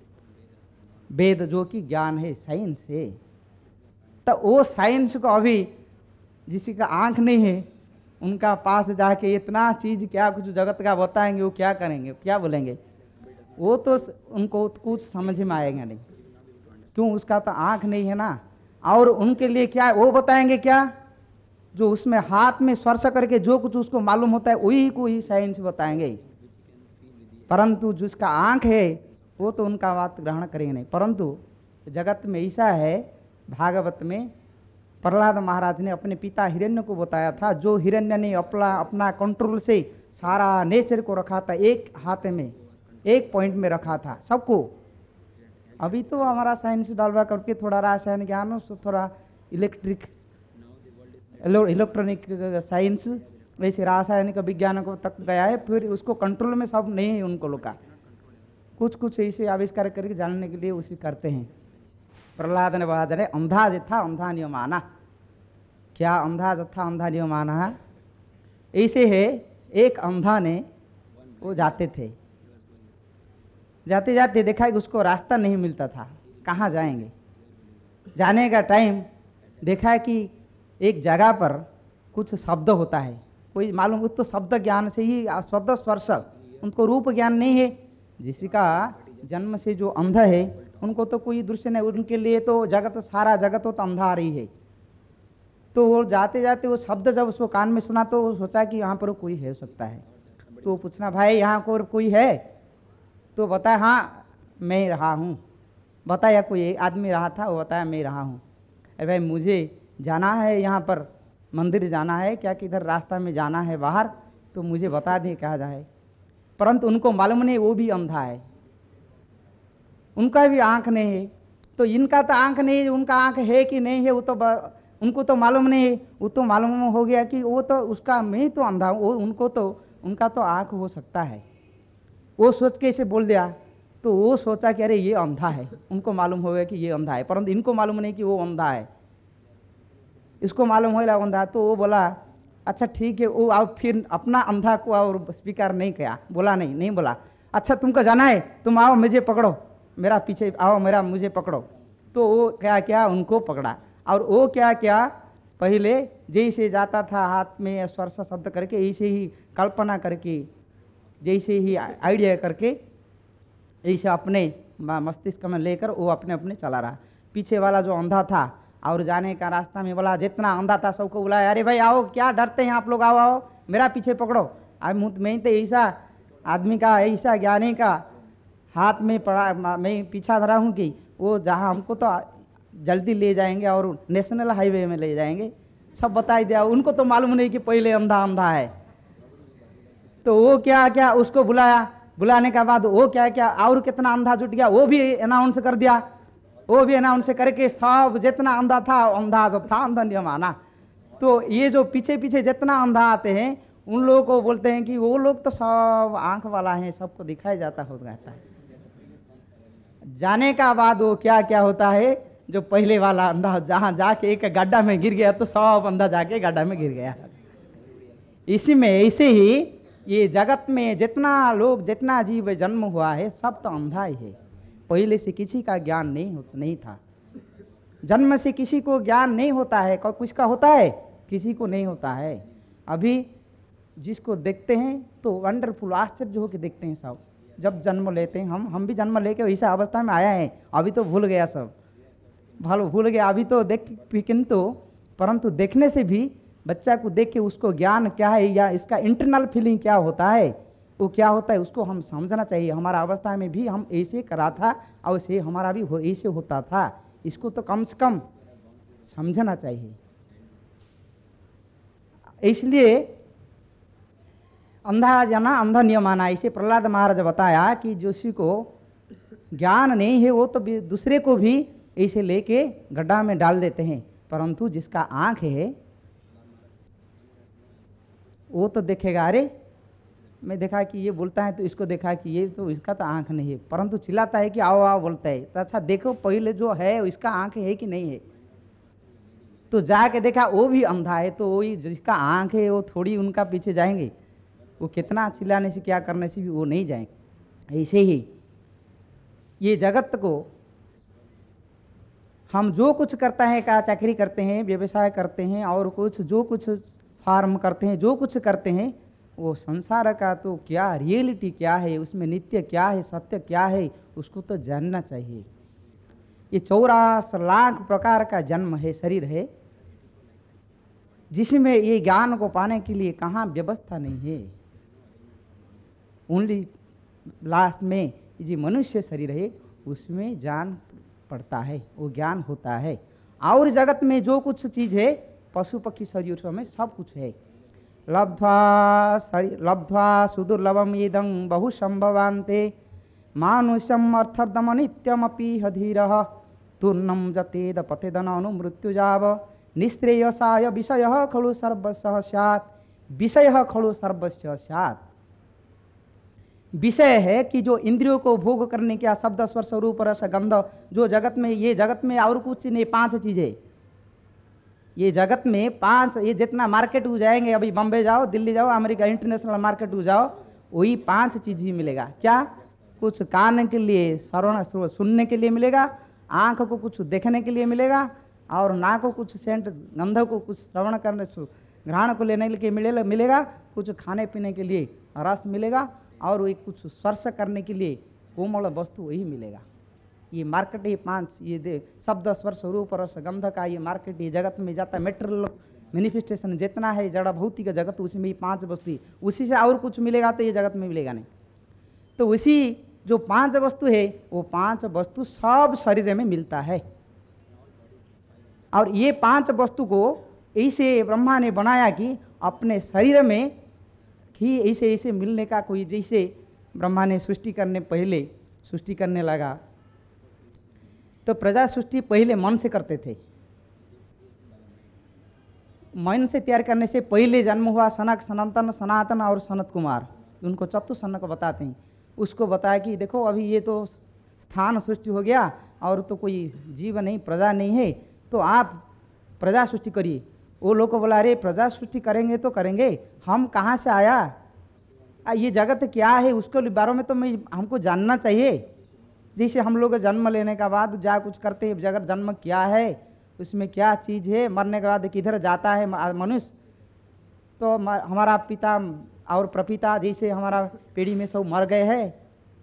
वेद जो कि ज्ञान है, साइंस है। तो वो साइंस को अभी जिसी का आंख नहीं है, उनका पास जाके इतना चीज क्या कुछ जगत का बताएंगे, वो क्या करेंगे, क्या बोलेंगे? वो तो उनको कुछ समझ में आएगा नहीं। क्यों? उसका तो आंख नहीं है ना। और उनके लिए क्या वो बताएंगे? क्या जो उसमें हाथ में स्पर्श करके जो कुछ उसको मालूम होता है वही को ही साइंस बताएंगे। परंतु जिसका आंख है वो तो उनका बात ग्रहण करेंगे नहीं। परंतु जगत में ऐसा है, भागवत में प्रहलाद महाराज ने अपने पिता हिरण्य को बताया था, जो हिरण्य ने अपना अपना कंट्रोल से सारा नेचर को रखा था, एक हाथ में एक पॉइंट में रखा था सबको। अभी तो हमारा साइंस डालवा करके थोड़ा रासायनिक ज्ञान, थोड़ा इलेक्ट्रिक इलेक्ट्रॉनिक साइंस, वैसे रासायनिक विज्ञान को तक गया है, फिर उसको कंट्रोल में सब नहीं है उनको लोग का। कुछ कुछ ऐसे आविष्कार करके जानने के लिए उसी करते हैं। प्रहलाद ने बता रहे, अंधा जथा अंधा नियमाना। क्या अंधा जथा अंधा नियमाना? ऐसे है, एक अंधा ने वो जाते थे, जाते जाते देखा कि उसको रास्ता नहीं मिलता था, कहाँ जाएंगे। जाने का टाइम देखा कि एक जगह पर कुछ शब्द होता है, कोई मालूम, तो शब्द ज्ञान से ही शब्द स्पर्श, उनको रूप ज्ञान नहीं है। जिसका जन्म से जो अंधा है उनको तो कोई दृश्य नहीं, उनके लिए तो जगत सारा जगत तो अंधा आ रही है। तो वो जाते जाते वो शब्द जब उसको कान में सुना तो वो सोचा कि यहाँ पर कोई है सकता है। तो पूछना, भाई यहाँ को कोई है? तो बताया हाँ मैं रहा हूँ। बताया कोई आदमी रहा था, वो बताया मैं रहा हूँ। अरे भाई मुझे जाना है, यहाँ पर मंदिर जाना है, क्या किधर रास्ता में जाना है बाहर, तो मुझे बता दें कहा जाए। परंतु उनको मालूम नहीं वो भी अंधा है, उनका भी आंख नहीं है। तो इनका तो आंख नहीं है, उनका आंख है कि नहीं है वो तो उनको तो मालूम नहीं है। वो तो मालूम हो गया कि वो तो उसका मैं तो अंधा हूँ, उनको तो उनका तो आंख हो सकता है। वो सोच के इसे बोल दिया, तो वो सोचा कि अरे ये अंधा है, उनको मालूम हो गया कि ये अंधा है, परंतु इनको मालूम नहीं कि वो अंधा है। इसको मालूम हो गया अंधा, तो वो बोला अच्छा ठीक है। वो अब फिर अपना अंधा को और स्वीकार नहीं किया, बोला नहीं नहीं बोला अच्छा तुमको जाना है, तुम आओ मुझे पकड़ो, मेरा पीछे आओ, मेरा मुझे पकड़ो। तो वो क्या क्या उनको पकड़ा। और वो क्या क्या पहले जैसे जाता था हाथ में स्पर्श शब्द करके, ऐसे ही कल्पना करके, जैसे ही आइडिया करके, ऐसे अपने मस्तिष्क में लेकर वो अपने अपने चला रहा। पीछे वाला जो अंधा था और जाने का रास्ता में बोला, जितना अंधा था सबको बुलाया, अरे भाई आओ, क्या डरते हैं आप लोग, आओ आओ मेरा पीछे पकड़ो। अब मैं तो ऐसा आदमी का, ऐसा ज्ञानी का हाथ में पड़ा, मैं पीछा धरा हूँ कि वो जहाँ हमको तो जल्दी ले जाएंगे और नेशनल हाईवे में ले जाएंगे, सब बताई दिया। उनको तो मालूम नहीं कि पहले अंधा अंधा है। तो वो क्या क्या उसको बुलाया, बुलाने के बाद वो क्या क्या और कितना अंधा जुट गया, वो भी अनाउंस कर दिया। वो भी अनाउंस करके सब जितना अंधा था, अंधा तो था, अंधा नहीं माना। तो ये जो पीछे पीछे जितना अंधा आते हैं उन लोगों को बोलते हैं कि वो लोग तो सब आंख वाला है, सबको दिखाया जाता हो रहता है। जाने का बाद वो क्या क्या होता है, जो पहले वाला अंधा जहाँ जाके एक गड्ढा में गिर गया तो सब अंधा जाके गड्ढा में गिर गया। इसी में ऐसे ही ये जगत में जितना लोग, जितना जीव जन्म हुआ है, सब तो अंधा ही है। पहले से किसी का ज्ञान नहीं हो, नहीं था। जन्म से किसी को ज्ञान नहीं होता है, कुछ का होता है, किसी को नहीं होता है। अभी जिसको देखते हैं तो वंडरफुल, आश्चर्य होकर देखते हैं सब। जब जन्म लेते हैं हम हम भी जन्म लेके वैसे अवस्था में आया है, अभी तो भूल गया सब, भालो भूल गया अभी तो देख, किंतु परंतु देखने से भी बच्चा को देख के उसको ज्ञान क्या है या इसका इंटरनल फीलिंग क्या होता है, वो क्या होता है, उसको हम समझना चाहिए। हमारा अवस्था में भी हम ऐसे करा था और ऐसे हमारा भी हो, ऐसे होता था, इसको तो कम से कम समझना चाहिए। इसलिए अंधा जाना अंधा नियम आना, इसे प्रहलाद महाराज बताया कि जोशी को ज्ञान नहीं है वो तो दूसरे को भी ऐसे लेके गड्ढा में डाल देते हैं, परंतु जिसका आंख है वो तो देखेगा, अरे मैं देखा कि ये बोलता है तो इसको देखा कि ये तो इसका तो आंख नहीं है, परंतु चिल्लाता है कि आओ आओ बोलता है। तो अच्छा देखो पहले जो है इसका आंख है कि नहीं है। तो जाके देखा वो भी अंधा है, तो वही जिसका आंख है वो थोड़ी उनका पीछे जाएंगे, वो कितना चिल्लाने से क्या करने से भी वो नहीं जाएंगे। ऐसे ही ये जगत को हम जो कुछ करता है, का चाकरी करते हैं, व्यवसाय करते हैं और कुछ जो कुछ फार्म करते हैं, जो कुछ करते हैं, वो संसार का तो क्या रियलिटी क्या है, उसमें नित्य क्या है, सत्य क्या है, उसको तो जानना चाहिए। ये चौरासी लाख प्रकार का जन्म है, शरीर है, जिसमें ये ज्ञान को पाने के लिए कहाँ व्यवस्था नहीं है। ओनली लास्ट में ये मनुष्य शरीर है उसमें जान पड़ता है, वो ज्ञान होता है। और जगत में जो कुछ चीज़ है, पशु पक्षी शरीर में सब कुछ है। लब्ध्वा लब्ध्वा सुदुर्लभम इदं बहु संभवान्ते मानुष्यम अर्थदम नित्यमपि हधीरः तूर्णम जतेद पतेदन अनुमृत्युजाव निश्रेयसाय विषयः खलु सर्वस्यः स्यात्। विषयः खलु सर्वस्यः स्यात्, विषय है कि जो इंद्रियों को भोग करने का शब्द स्पर्श स्वरूप रस गंध, जो जगत में, ये जगत में और कुछ नहीं, पांच चीजें ये जगत में, पांच, ये जितना मार्केट हो जाएंगे, अभी बम्बे जाओ, दिल्ली जाओ, अमेरिका इंटरनेशनल मार्केट हो जाओ, वही पांच चीज ही मिलेगा। क्या? कुछ कान के लिए श्रवण सुनने के लिए मिलेगा, आंख को कुछ देखने के लिए मिलेगा, और नाक को कुछ सेंट गंध को कुछ श्रवण करने घ्राण को लेने के लिए मिलेगा, कुछ खाने पीने के लिए रस मिलेगा, और वही कुछ स्पर्श करने के लिए कोमल वस्तु वही मिलेगा। ये मार्केट, ये पांच, ये दे शब्द स्पर्श रूप रस गंध का ये मार्केट, ये जगत में जाता है। मेटेरियल मैनिफेस्टेशन जितना है जड़ा भौतिक जगत, उसी में ये पांच वस्तु, उसी से और कुछ मिलेगा तो ये जगत में मिलेगा नहीं। तो उसी जो पांच वस्तु है, वो पांच वस्तु सब शरीर में मिलता है। और ये पांच वस्तु को ऐसे ब्रह्मा ने बनाया कि अपने शरीर में ही ऐसे ऐसे मिलने का कोई, जैसे ब्रह्मा ने सृष्टि करने पहले सृष्टि करने लगा तो प्रजा सृष्टि पहले मन से करते थे। मन से तैयार करने से पहले जन्म हुआ सनक, सनातन, सनातन और सनत कुमार, उनको चतुसनक बताते हैं। उसको बताया कि देखो अभी ये तो स्थान सृष्टि हो गया और तो कोई जीव नहीं, प्रजा नहीं है, तो आप प्रजा सृष्टि करिए। वो लोग को बोला, अरे प्रजा सृष्टि करेंगे तो करेंगे, हम कहाँ से आया, आ, ये जगत क्या है, उसके बारे में तो मैं हमको जानना चाहिए। जैसे हम लोग जन्म लेने के बाद जा कुछ करते हैं, जगत जन्म क्या है, उसमें क्या चीज़ है, मरने के बाद किधर जाता है मनुष्य, तो हमारा पिता और प्रपिता जैसे हमारा पीढ़ी में सब मर गए हैं,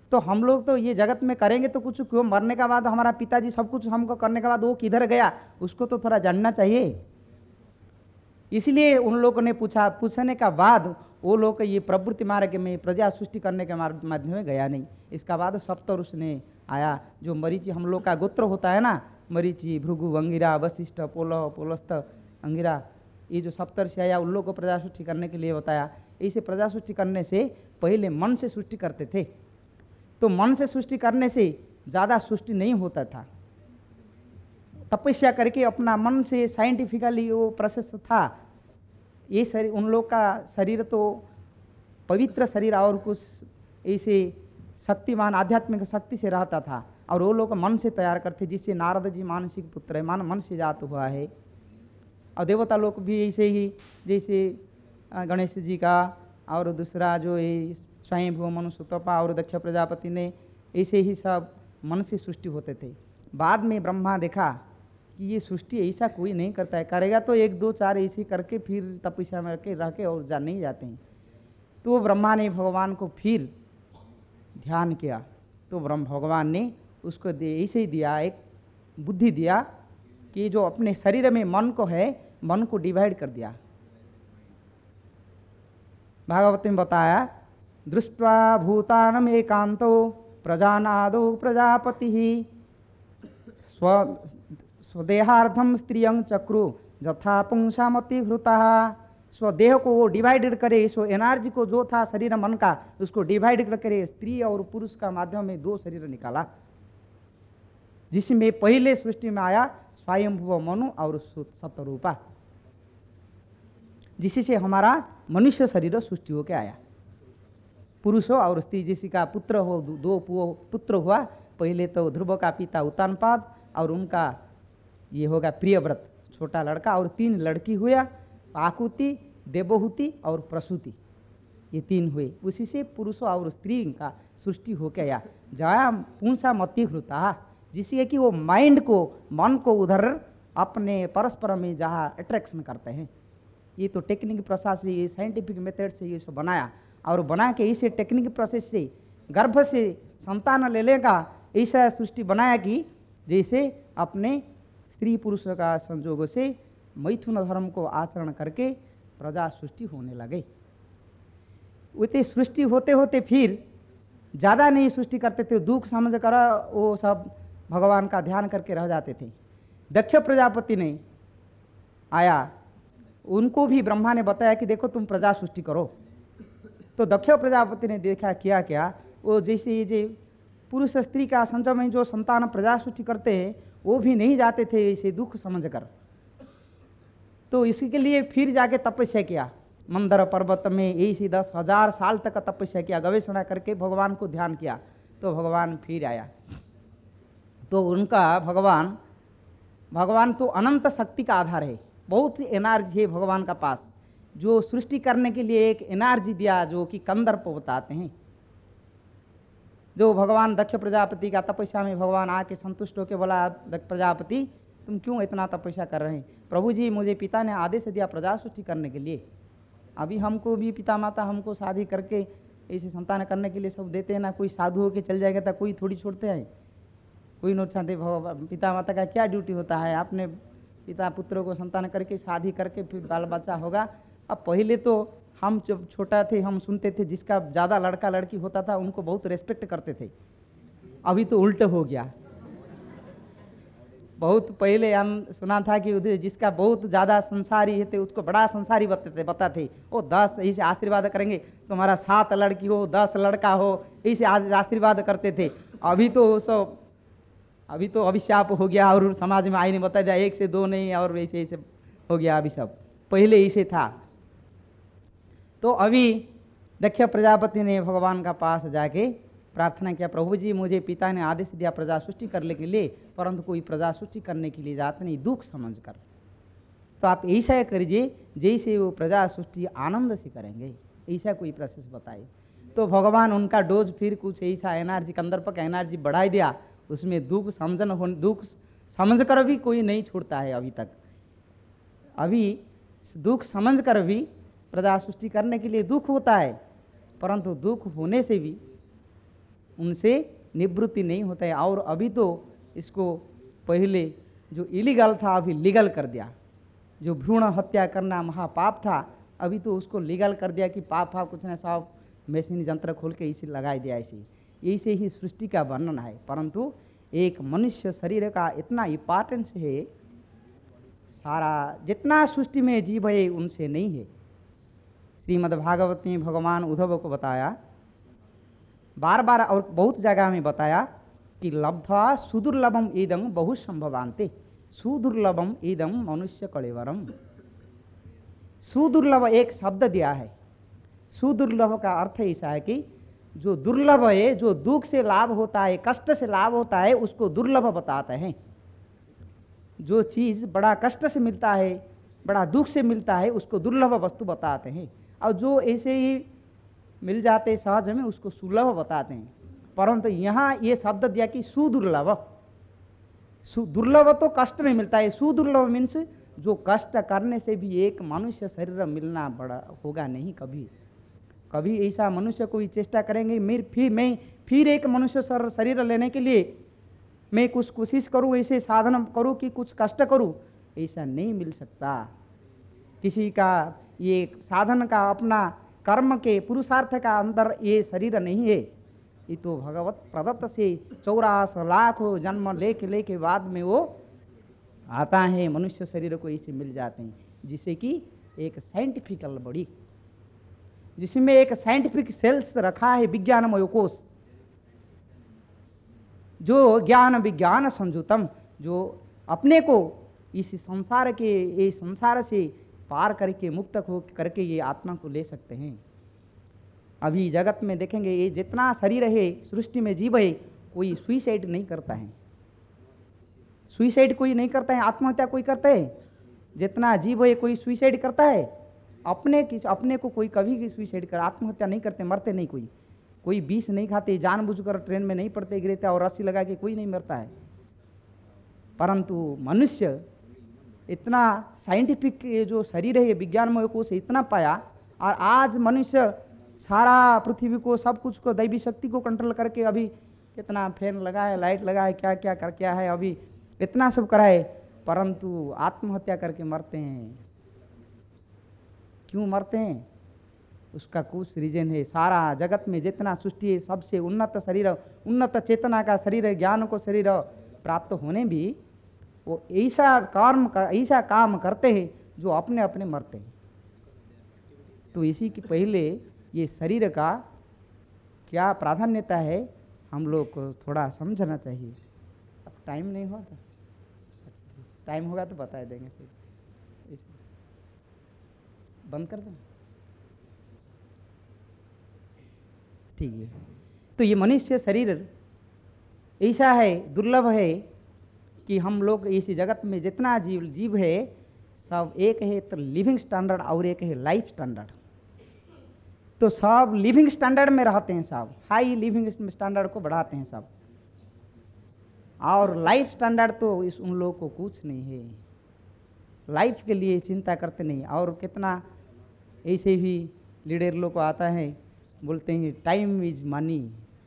तो हम लोग तो ये जगत में करेंगे तो कुछ क्यों, मरने के बाद हमारा पिताजी सब कुछ हमको करने के बाद वो किधर गया, उसको तो थोड़ा जानना चाहिए। इसलिए उन लोगों ने पूछा, पूछने का बाद वो लोग ये प्रवृत्ति मार्ग में प्रजा सृष्टि करने के माध्यम में गया नहीं। इसका बाद सप्तऋष ने आया, जो मरीचि हम लोग का गोत्र होता है ना, मरीचि, भृगु, अंगिरा, वशिष्ठ, पोलह, पोलस्त, अंगिरा, ये जो सप्तर्षि आया उन लोगों को प्रजा सृष्टि करने के लिए बताया। इसे प्रजा सृष्टि करने से पहले मन से सृष्टि करते थे, तो मन से सृष्टि करने से ज़्यादा सृष्टि नहीं होता था। तपस्या करके अपना मन से साइंटिफिकली वो प्रोसेस था। ये शरीर उन लोग का शरीर तो पवित्र शरीर और कुछ ऐसे शक्तिमान आध्यात्मिक शक्ति से रहता था, और वो लोग मन से तैयार करते, जिससे नारद जी मानसिक पुत्र है, मान मन से जात हुआ है। और देवता लोग भी ऐसे ही, जैसे गणेश जी का और दूसरा जो ये स्वयंभू मनु सुतपा और दक्ष प्रजापति ने, ऐसे ही सब मन से सृष्टि होते थे। बाद में ब्रह्मा देखा कि ये सृष्टि ऐसा कोई नहीं करता है, करेगा तो एक दो चार ऐसे करके फिर तपस्या में रखे रह के और जा नहीं जाते हैं। तो ब्रह्मा ने भगवान को फिर ध्यान किया, तो ब्रह्म भगवान ने उसको दे ऐसे ही दिया, एक बुद्धि दिया कि जो अपने शरीर में मन को है, मन को डिवाइड कर दिया। भागवत में बताया, दृष्ट्वा भूतानम एकांतो प्रजानादो प्रजापति स्व स्वदेहार्धम स्त्रियं चक्रु यथा पुंसामति घृता। स्वदेह को वो डिवाइडेड करे, सो एनर्जी को जो था शरीर मन का उसको डिवाइड करे, स्त्री और पुरुष का माध्यम में दो शरीर निकाला, जिसमें पहले सृष्टि में आया स्वयंभुव मनु और सतरूपा, जिससे हमारा मनुष्य शरीर सृष्टि होकर आया। पुरुष हो और स्त्री, जिसी का पुत्र हो, दो पुत्र हुआ, पहले तो ध्रुव का पिता उत्तानपाद और उनका ये होगा प्रियव्रत छोटा लड़का, और तीन लड़की हुआ, आकुति, देवहूति और प्रसूति, ये तीन हुए। उसी से पुरुष और स्त्री का सृष्टि होकर आया। जया पुंसा मति हृता, जिससे कि वो माइंड को, मन को उधर अपने परस्पर में जहाँ अट्रैक्शन करते हैं। ये तो टेक्निक प्रोसेस से, ये साइंटिफिक मेथड से ये सब बनाया, और बना के इसे टेक्निक प्रोसेस से गर्भ से संतान ले लेगा, ऐसा सृष्टि बनाया कि जैसे अपने स्त्री पुरुष का संयोग से मैथुन धर्म को आचरण करके प्रजा सृष्टि होने लगे। उतनी सृष्टि होते होते फिर ज़्यादा नहीं सृष्टि करते थे, दुख समझ कर वो सब भगवान का ध्यान करके रह जाते थे। दक्ष प्रजापति ने आया, उनको भी ब्रह्मा ने बताया कि देखो तुम प्रजा सृष्टि करो। तो दक्ष प्रजापति ने देखा क्या क्या, वो जैसे ये पुरुष स्त्री का संजम में जो संतान प्रजा सृष्टि करते हैं, वो भी नहीं जाते थे ऐसे दुख समझ कर। तो इसी के लिए फिर जाके तपस्या किया, मंदर पर्वत में ऐसी दस हजार साल तक तपस्या किया, गवेषणा करके भगवान को ध्यान किया, तो भगवान फिर आया। तो उनका भगवान भगवान तो अनंत शक्ति का आधार है, बहुत एनर्जी है भगवान का पास, जो सृष्टि करने के लिए एक एनर्जी दिया, जो कि कंदर्प बताते हैं। जो भगवान दक्ष प्रजापति का तपस्या में भगवान आके संतुष्ट होकर बोला, दक्ष प्रजापति तुम क्यों इतना तपस्या कर रहे हैं? प्रभु जी, मुझे पिता ने आदेश दिया प्रजा सृष्टि करने के लिए, अभी हमको भी पिता माता हमको शादी करके ऐसे संतान करने के लिए सब देते हैं ना, कोई साधु होके चल जाएगा तो कोई थोड़ी छोड़ते हैं, कोई नहीं चाहते। पिता माता का क्या ड्यूटी होता है, आपने पिता पुत्रों को संतान करके शादी करके फिर बाल बच्चा होगा। अब पहले तो हम जब छोटा थे हम सुनते थे जिसका ज़्यादा लड़का लड़की होता था उनको बहुत रेस्पेक्ट करते थे, अभी तो उल्टा हो गया। बहुत पहले हम सुना था कि उधर जिसका बहुत ज़्यादा संसारी है उसको बड़ा संसारी बताते बताते वो दस ऐसे आशीर्वाद करेंगे, तुम्हारा सात लड़की हो दस लड़का हो ऐसे आशीर्वाद करते थे। अभी तो सब अभी तो अभिशाप हो गया और समाज में आईने बता दिया एक से दो नहीं और ऐसे ऐसे हो गया। अभी सब पहले ऐसे था। तो अभी दक्ष प्रजापति ने भगवान का पास जाके प्रार्थना किया, प्रभु जी मुझे पिता ने आदेश दिया प्रजा सृष्टि करने के लिए, परंतु कोई प्रजा सृष्टि करने के लिए जाते नहीं दुख समझ कर, तो आप ऐसा करिए जैसे वो प्रजा सृष्टि आनंद से करेंगे, ऐसा कोई प्रोसेस बताए। तो भगवान उनका डोज फिर कुछ ऐसा एनर्जी कंदर्प का एनर्जी बढ़ा दिया, उसमें दुख समझन हो दुख समझ कर भी कोई नहीं छोड़ता है अभी तक। अभी दुख समझ कर भी प्रजा सृष्टि करने के लिए दुख होता है, परंतु दुख होने से भी उनसे निवृत्ति नहीं होता है। और अभी तो इसको पहले जो इलीगल था अभी लीगल कर दिया। जो भ्रूण हत्या करना महापाप था अभी तो उसको लीगल कर दिया कि पाप पाप कुछ ना, सब मशीन यंत्र खोल के इसे लगा दिया। ऐसे ऐसे ही सृष्टि का वर्णन है। परंतु एक मनुष्य शरीर का इतना इम्पोर्टेंस है, सारा जितना सृष्टि में जीव है उनसे नहीं है। श्रीमद् भागवत में भगवान उद्धव को बताया बार बार और बहुत जगह में बताया कि लब्ध्वा सुदुर्लभम इदं बहु संभवान्ते सुदुर्लभम इदं मनुष्य कलेवरम। सुदुर्लभ एक शब्द दिया है। सुदुर्लभ का अर्थ ऐसा है कि जो दुर्लभ है, जो दुख से लाभ होता है, कष्ट से लाभ होता है, उसको दुर्लभ बताते हैं। जो चीज़ बड़ा कष्ट से मिलता है, बड़ा दुख से मिलता है, उसको दुर्लभ वस्तु बताते हैं। और जो ऐसे ही मिल जाते सहज में उसको सुलभ बताते हैं। परंतु यहाँ ये शब्द दिया कि सुदुर्लभ। दुर्लभ तो कष्ट में मिलता है, सुदुर्लभ मीन्स जो कष्ट करने से भी एक मनुष्य शरीर मिलना बड़ा होगा नहीं। कभी कभी ऐसा मनुष्य कोई चेष्टा करेंगे मेरे फिर मैं फिर एक मनुष्य शरीर लेने के लिए मैं कुछ कोशिश करूँ, ऐसे साधन करूँ कि कुछ कष्ट करूँ, ऐसा नहीं मिल सकता। किसी का ये साधन का अपना कर्म के पुरुषार्थ का अंदर ये शरीर नहीं है। ये तो भगवत प्रदत्त से चौरास लाख जन्म लेके लेके बाद में वो आता है, मनुष्य शरीर को इसे मिल जाते हैं। जिसे कि एक साइंटिफिकल बॉडी, जिसमें एक साइंटिफिक सेल्स रखा है, विज्ञानमय कोश, जो ज्ञान विज्ञान संयुतम, जो अपने को इस संसार के ये संसार से पार करके मुक्त हो करके ये आत्मा को ले सकते हैं। अभी जगत में देखेंगे ये जितना शरीर है सृष्टि में जीव है, कोई सुइसाइड नहीं करता है। सुइसाइड कोई नहीं करता है, आत्महत्या कोई करता है? जितना जीव है कोई सुइसाइड करता है? अपने किस अपने को कोई कभी भी सुइसाइड कर आत्महत्या नहीं करते, मरते नहीं। कोई कोई विष नहीं खाते, जानबूझकर ट्रेन में नहीं पड़ते गिरते और रस्सी लगा के कोई नहीं मरता है। परंतु मनुष्य इतना साइंटिफिक जो शरीर है विज्ञानमय कोश इतना पाया, और आज मनुष्य सारा पृथ्वी को सब कुछ को दैवी शक्ति को कंट्रोल करके अभी कितना फैन लगा है, लाइट लगा है, क्या क्या कर क्या है, अभी इतना सब करा है, परंतु आत्महत्या करके मरते हैं। क्यों मरते हैं? उसका कुछ रीजन है। सारा जगत में जितना सृष्टि है सबसे उन्नत शरीर, उन्नत चेतना का शरीर, ज्ञान को शरीर प्राप्त होने भी वो ऐसा कर्म कर, ऐसा काम करते हैं जो अपने अपने मरते हैं। तो इसी के पहले ये शरीर का क्या प्राधान्यता है हम लोग को थोड़ा समझना चाहिए। अब टाइम नहीं हुआ था, टाइम होगा तो बता देंगे। फिर बंद कर दो, ठीक है। तो ये मनुष्य शरीर ऐसा है, दुर्लभ है कि हम लोग इस जगत में जितना जीव जीव है सब एक है तो लिविंग स्टैंडर्ड और एक है लाइफ स्टैंडर्ड। तो सब लिविंग स्टैंडर्ड में रहते हैं, सब हाई लिविंग स्टैंडर्ड को बढ़ाते हैं सब, और लाइफ स्टैंडर्ड तो इस उन लोगों को कुछ नहीं है, लाइफ के लिए चिंता करते नहीं। और कितना ऐसे ही लीडर लोग को आता है, बोलते हैं time is money,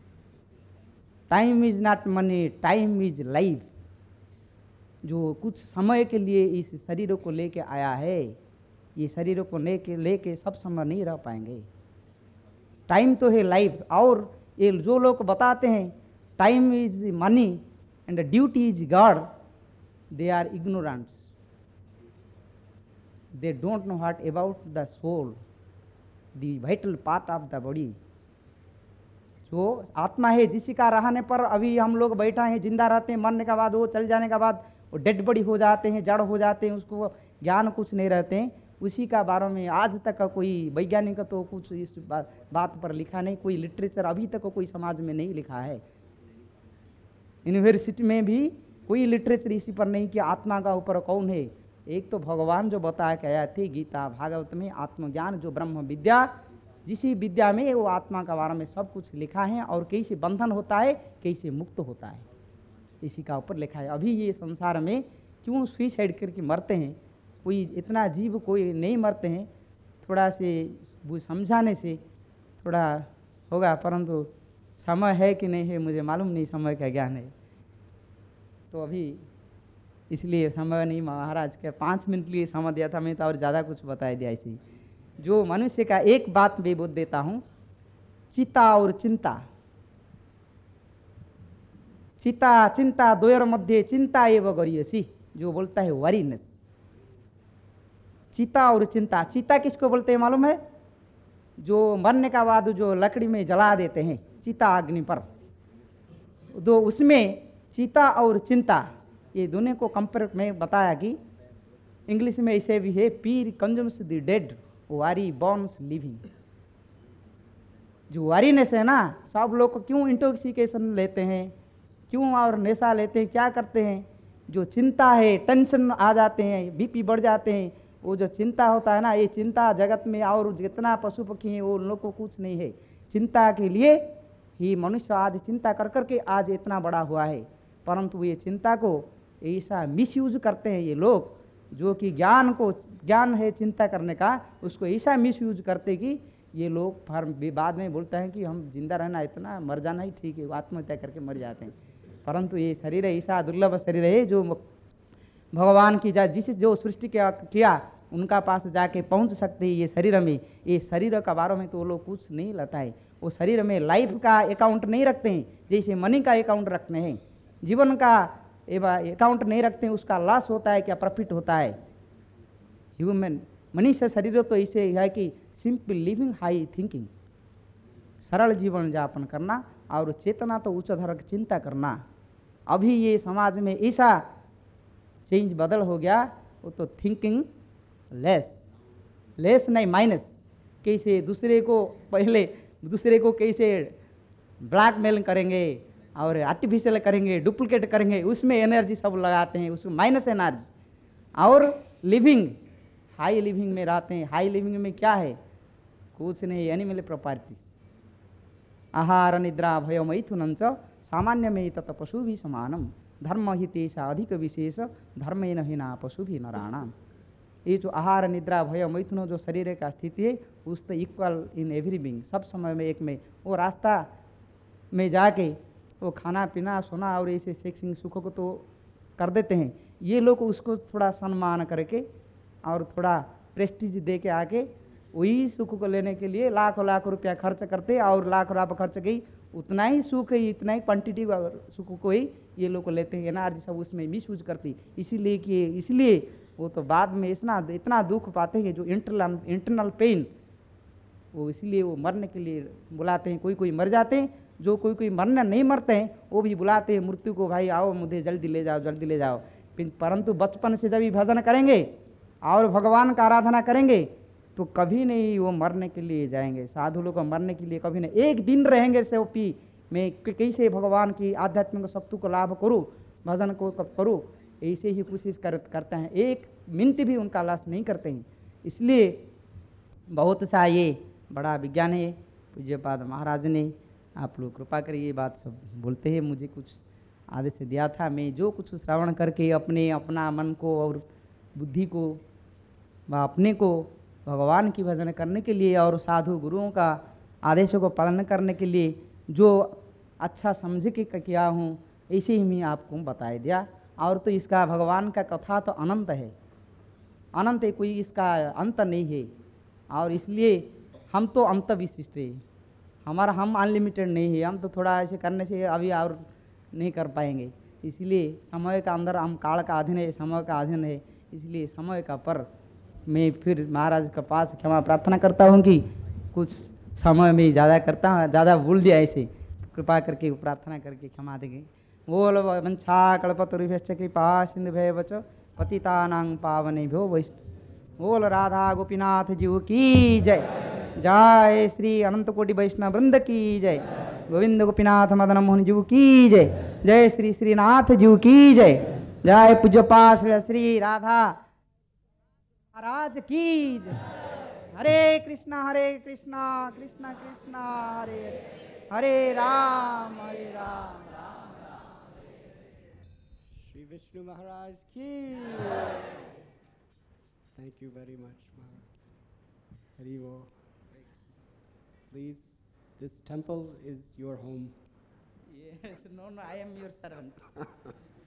time is not money, time is life. जो कुछ समय के लिए इस शरीर को लेके आया है, ये शरीर को लेके लेके सब समय नहीं रह पाएंगे। टाइम तो है लाइफ। और ये जो लोग बताते हैं time is money and duty is god, they are ignorants, they don't know what about the soul, the vital part of the body. जो आत्मा है जिसी का रहने पर अभी हम लोग बैठा हैं, जिंदा रहते हैं, मरने के बाद वो चल जाने के बाद वो डेड बॉडी हो जाते हैं, जड़ हो जाते हैं, उसको ज्ञान कुछ नहीं रहते हैं। उसी का बारे में आज तक का कोई वैज्ञानिक तो कुछ इस बात, बात पर लिखा नहीं, कोई लिटरेचर अभी तक कोई समाज में नहीं लिखा है। यूनिवर्सिटी में भी कोई लिटरेचर इसी पर नहीं कि आत्मा का ऊपर कौन है। एक तो भगवान जो बताया गया थे गीता भागवत में, आत्मज्ञान जो ब्रह्म विद्या, जिसी विद्या में वो आत्मा का बारे में सब कुछ लिखा है, और कैसे बंधन होता है, कैसे मुक्त होता है, इसी का ऊपर लिखा है। अभी ये संसार में क्यों सुइसाइड करके मरते हैं, कोई इतना जीव कोई नहीं मरते हैं, थोड़ा से वो समझाने से थोड़ा होगा, परंतु समय है कि नहीं है मुझे मालूम नहीं, समय का ज्ञान है तो अभी इसलिए समय नहीं। महाराज के पाँच मिनट लिए समय दिया था, मैं तो और ज़्यादा कुछ बता दिया ऐसे ही। जो मनुष्य का एक बात मैं बोल देता हूँ, चिता और चिंता, चिता चिंता द्वयोर मध्य चिंता एवं गरियसी, जो बोलता है वरीनेस। चिता और चिंता, चिता किसको बोलते हैं मालूम है? जो मरने का बाद जो लकड़ी में जला देते हैं चिता अग्नि पर, तो उसमें चिता और चिंता ये दोनों को कंपेयर में बताया कि इंग्लिश में ऐसे भी है, पीर consumes the dead worry burns living. जो वारीनेस है ना, सब लोग क्यों इंटॉक्सिकेशन लेते हैं, क्यों और नशा लेते हैं, क्या करते हैं? जो चिंता है, टेंशन आ जाते हैं, बीपी बढ़ जाते हैं, वो जो चिंता होता है ना, ये चिंता जगत में और जितना पशु पक्षी हैं वो उन लोग को कुछ नहीं है। चिंता के लिए ही मनुष्य आज चिंता कर करके आज इतना बड़ा हुआ है, परंतु ये चिंता को ऐसा मिसयूज करते हैं ये लोग, जो कि ज्ञान को, ज्ञान है चिंता करने का, उसको ऐसा मिसयूज करते कि ये लोग फिर बाद में बोलता है कि हम जिंदा रहना इतना, मर जाना ही ठीक है, आत्महत्या करके मर जाते हैं। परंतु ये शरीर ऐसा दुर्लभ शरीर है जो भगवान की जा जिस जो सृष्टि किया किया उनका पास जाके पहुंच सकते हैं। ये शरीर में, ये शरीर का बारे में तो वो लोग कुछ नहीं लगता है, वो शरीर में लाइफ का अकाउंट नहीं रखते हैं, जैसे मनी का अकाउंट रखते हैं, जीवन का अकाउंट नहीं रखते हैं, उसका लॉस होता है क्या प्रॉफिट होता है। ह्यूमन मनुष्य शरीर तो ऐसे है कि सिंपल लिविंग हाई थिंकिंग, सरल जीवन यापन करना और चेतना तो उच्च धरक चिंता करना। अभी ये समाज में ऐसा चेंज बदल हो गया, वो तो थिंकिंग लेस, लेस नहीं माइनस, कैसे दूसरे को पहले दूसरे को कैसे ब्लैकमेल करेंगे और आर्टिफिशियल करेंगे, डुप्लीकेट करेंगे, उसमें एनर्जी सब लगाते हैं, उसमें माइनस एनर्जी। और लिविंग हाई लिविंग में रहते हैं। हाई लिविंग में क्या है? कुछ नहीं, एनिमल प्रॉपर्टीज, आहार निद्रा भय मैथुनं च सामान्य में तत् पशु भी समानम धर्म ही तेषा अधिक विशेष धर्मेण हीना पशु भी नराणाम। ये जो आहार निद्रा भय मैथुन जो शरीर का स्थिति है, उससे इक्वल इन एवरी बीइंग, सब समय में एक में वो रास्ता में जाके वो खाना पीना सोना और ऐसे सेक्सिंग सुखों को तो कर देते हैं। ये लोग उसको थोड़ा सम्मान करके और थोड़ा प्रेस्टीज दे के आके वही सुख को लेने के लिए लाख लाख रुपया खर्च करते, और लाख रुपया खर्च गई उतना ही सुख है, इतना ही क्वांटिटी सुख को ही ये लोग लेते हैं, एनर्जी सब उसमें मिस यूज करती। इसीलिए कि इसलिए वो तो बाद में इतना इतना दुख पाते हैं, जो इंटरनल इंटरनल पेन, वो इसलिए वो मरने के लिए बुलाते हैं। कोई कोई मर जाते हैं, जो कोई कोई मरना नहीं मरते हैं वो भी बुलाते हैं मृत्यु को, भाई आओ मुझे जल्दी ले जाओ जल्दी ले जाओ। परंतु बचपन से जब भी भजन करेंगे और भगवान का आराधना करेंगे तो कभी नहीं वो मरने के लिए जाएंगे। साधु लोग मरने के लिए कभी नहीं, एक दिन रहेंगे से पी मैं कैसे भगवान की आध्यात्मिक शक्ति को लाभ करूँ, भजन को करूँ, ऐसे ही कोशिश कर, करते हैं, एक मिनट भी उनका लाश नहीं करते हैं। इसलिए बहुत सा ये बड़ा विज्ञान है। पूज्यपाद महाराज ने, आप लोग कृपा करिए ये बात सब बोलते हैं, मुझे कुछ आदेश दिया था, मैं जो कुछ श्रवण करके अपने अपना मन को और बुद्धि को व अपने को भगवान की भजन करने के लिए और साधु गुरुओं का आदेशों को पालन करने के लिए जो अच्छा समझ के किया हूँ, ऐसे ही मैं आपको बता दिया। और तो इसका भगवान का कथा तो अनंत है, अनंत है, कोई इसका अंत नहीं है। और इसलिए हम तो अंत विशिष्ट है, हमारा हम अनलिमिटेड नहीं है, हम तो थोड़ा ऐसे करने से अभी और नहीं कर पाएंगे। इसलिए समय का अंदर हम काल का अधीन है, समय का अधीन है, इसलिए समय का पर मैं फिर महाराज के पास क्षमा प्रार्थना करता हूँ कि कुछ समय में ज़्यादा करता हूँ, ज़्यादा भूल दिया, ऐसे कृपा करके प्रार्थना करके क्षमा देंगे। बोल वंशा कल्पतरुभ्यश्च कृपा सिंधुभ्यश्च पतितानां पावनेभ्यो वैष्णव। बोल राधा गोपीनाथ जीव की जय, जय श्री अनंत कोटि वैष्णव वृंद की जय, गोविंद गोपीनाथ मदन मोहन जीव की जय, जय श्री श्रीनाथ जीव की जय, जय पूज्यपाद श्री राधा महाराज की जय। हरे कृष्णा हरे कृष्णा कृष्णा कृष्णा हरे हरे, हरे राम हरे Ram Ram Ram Hare Hare. Shri Vishnu Maharaj ki. Thank you very much, Maharaj. Hari Bol. Please This temple is your home. Yes, no, no, I am your servant.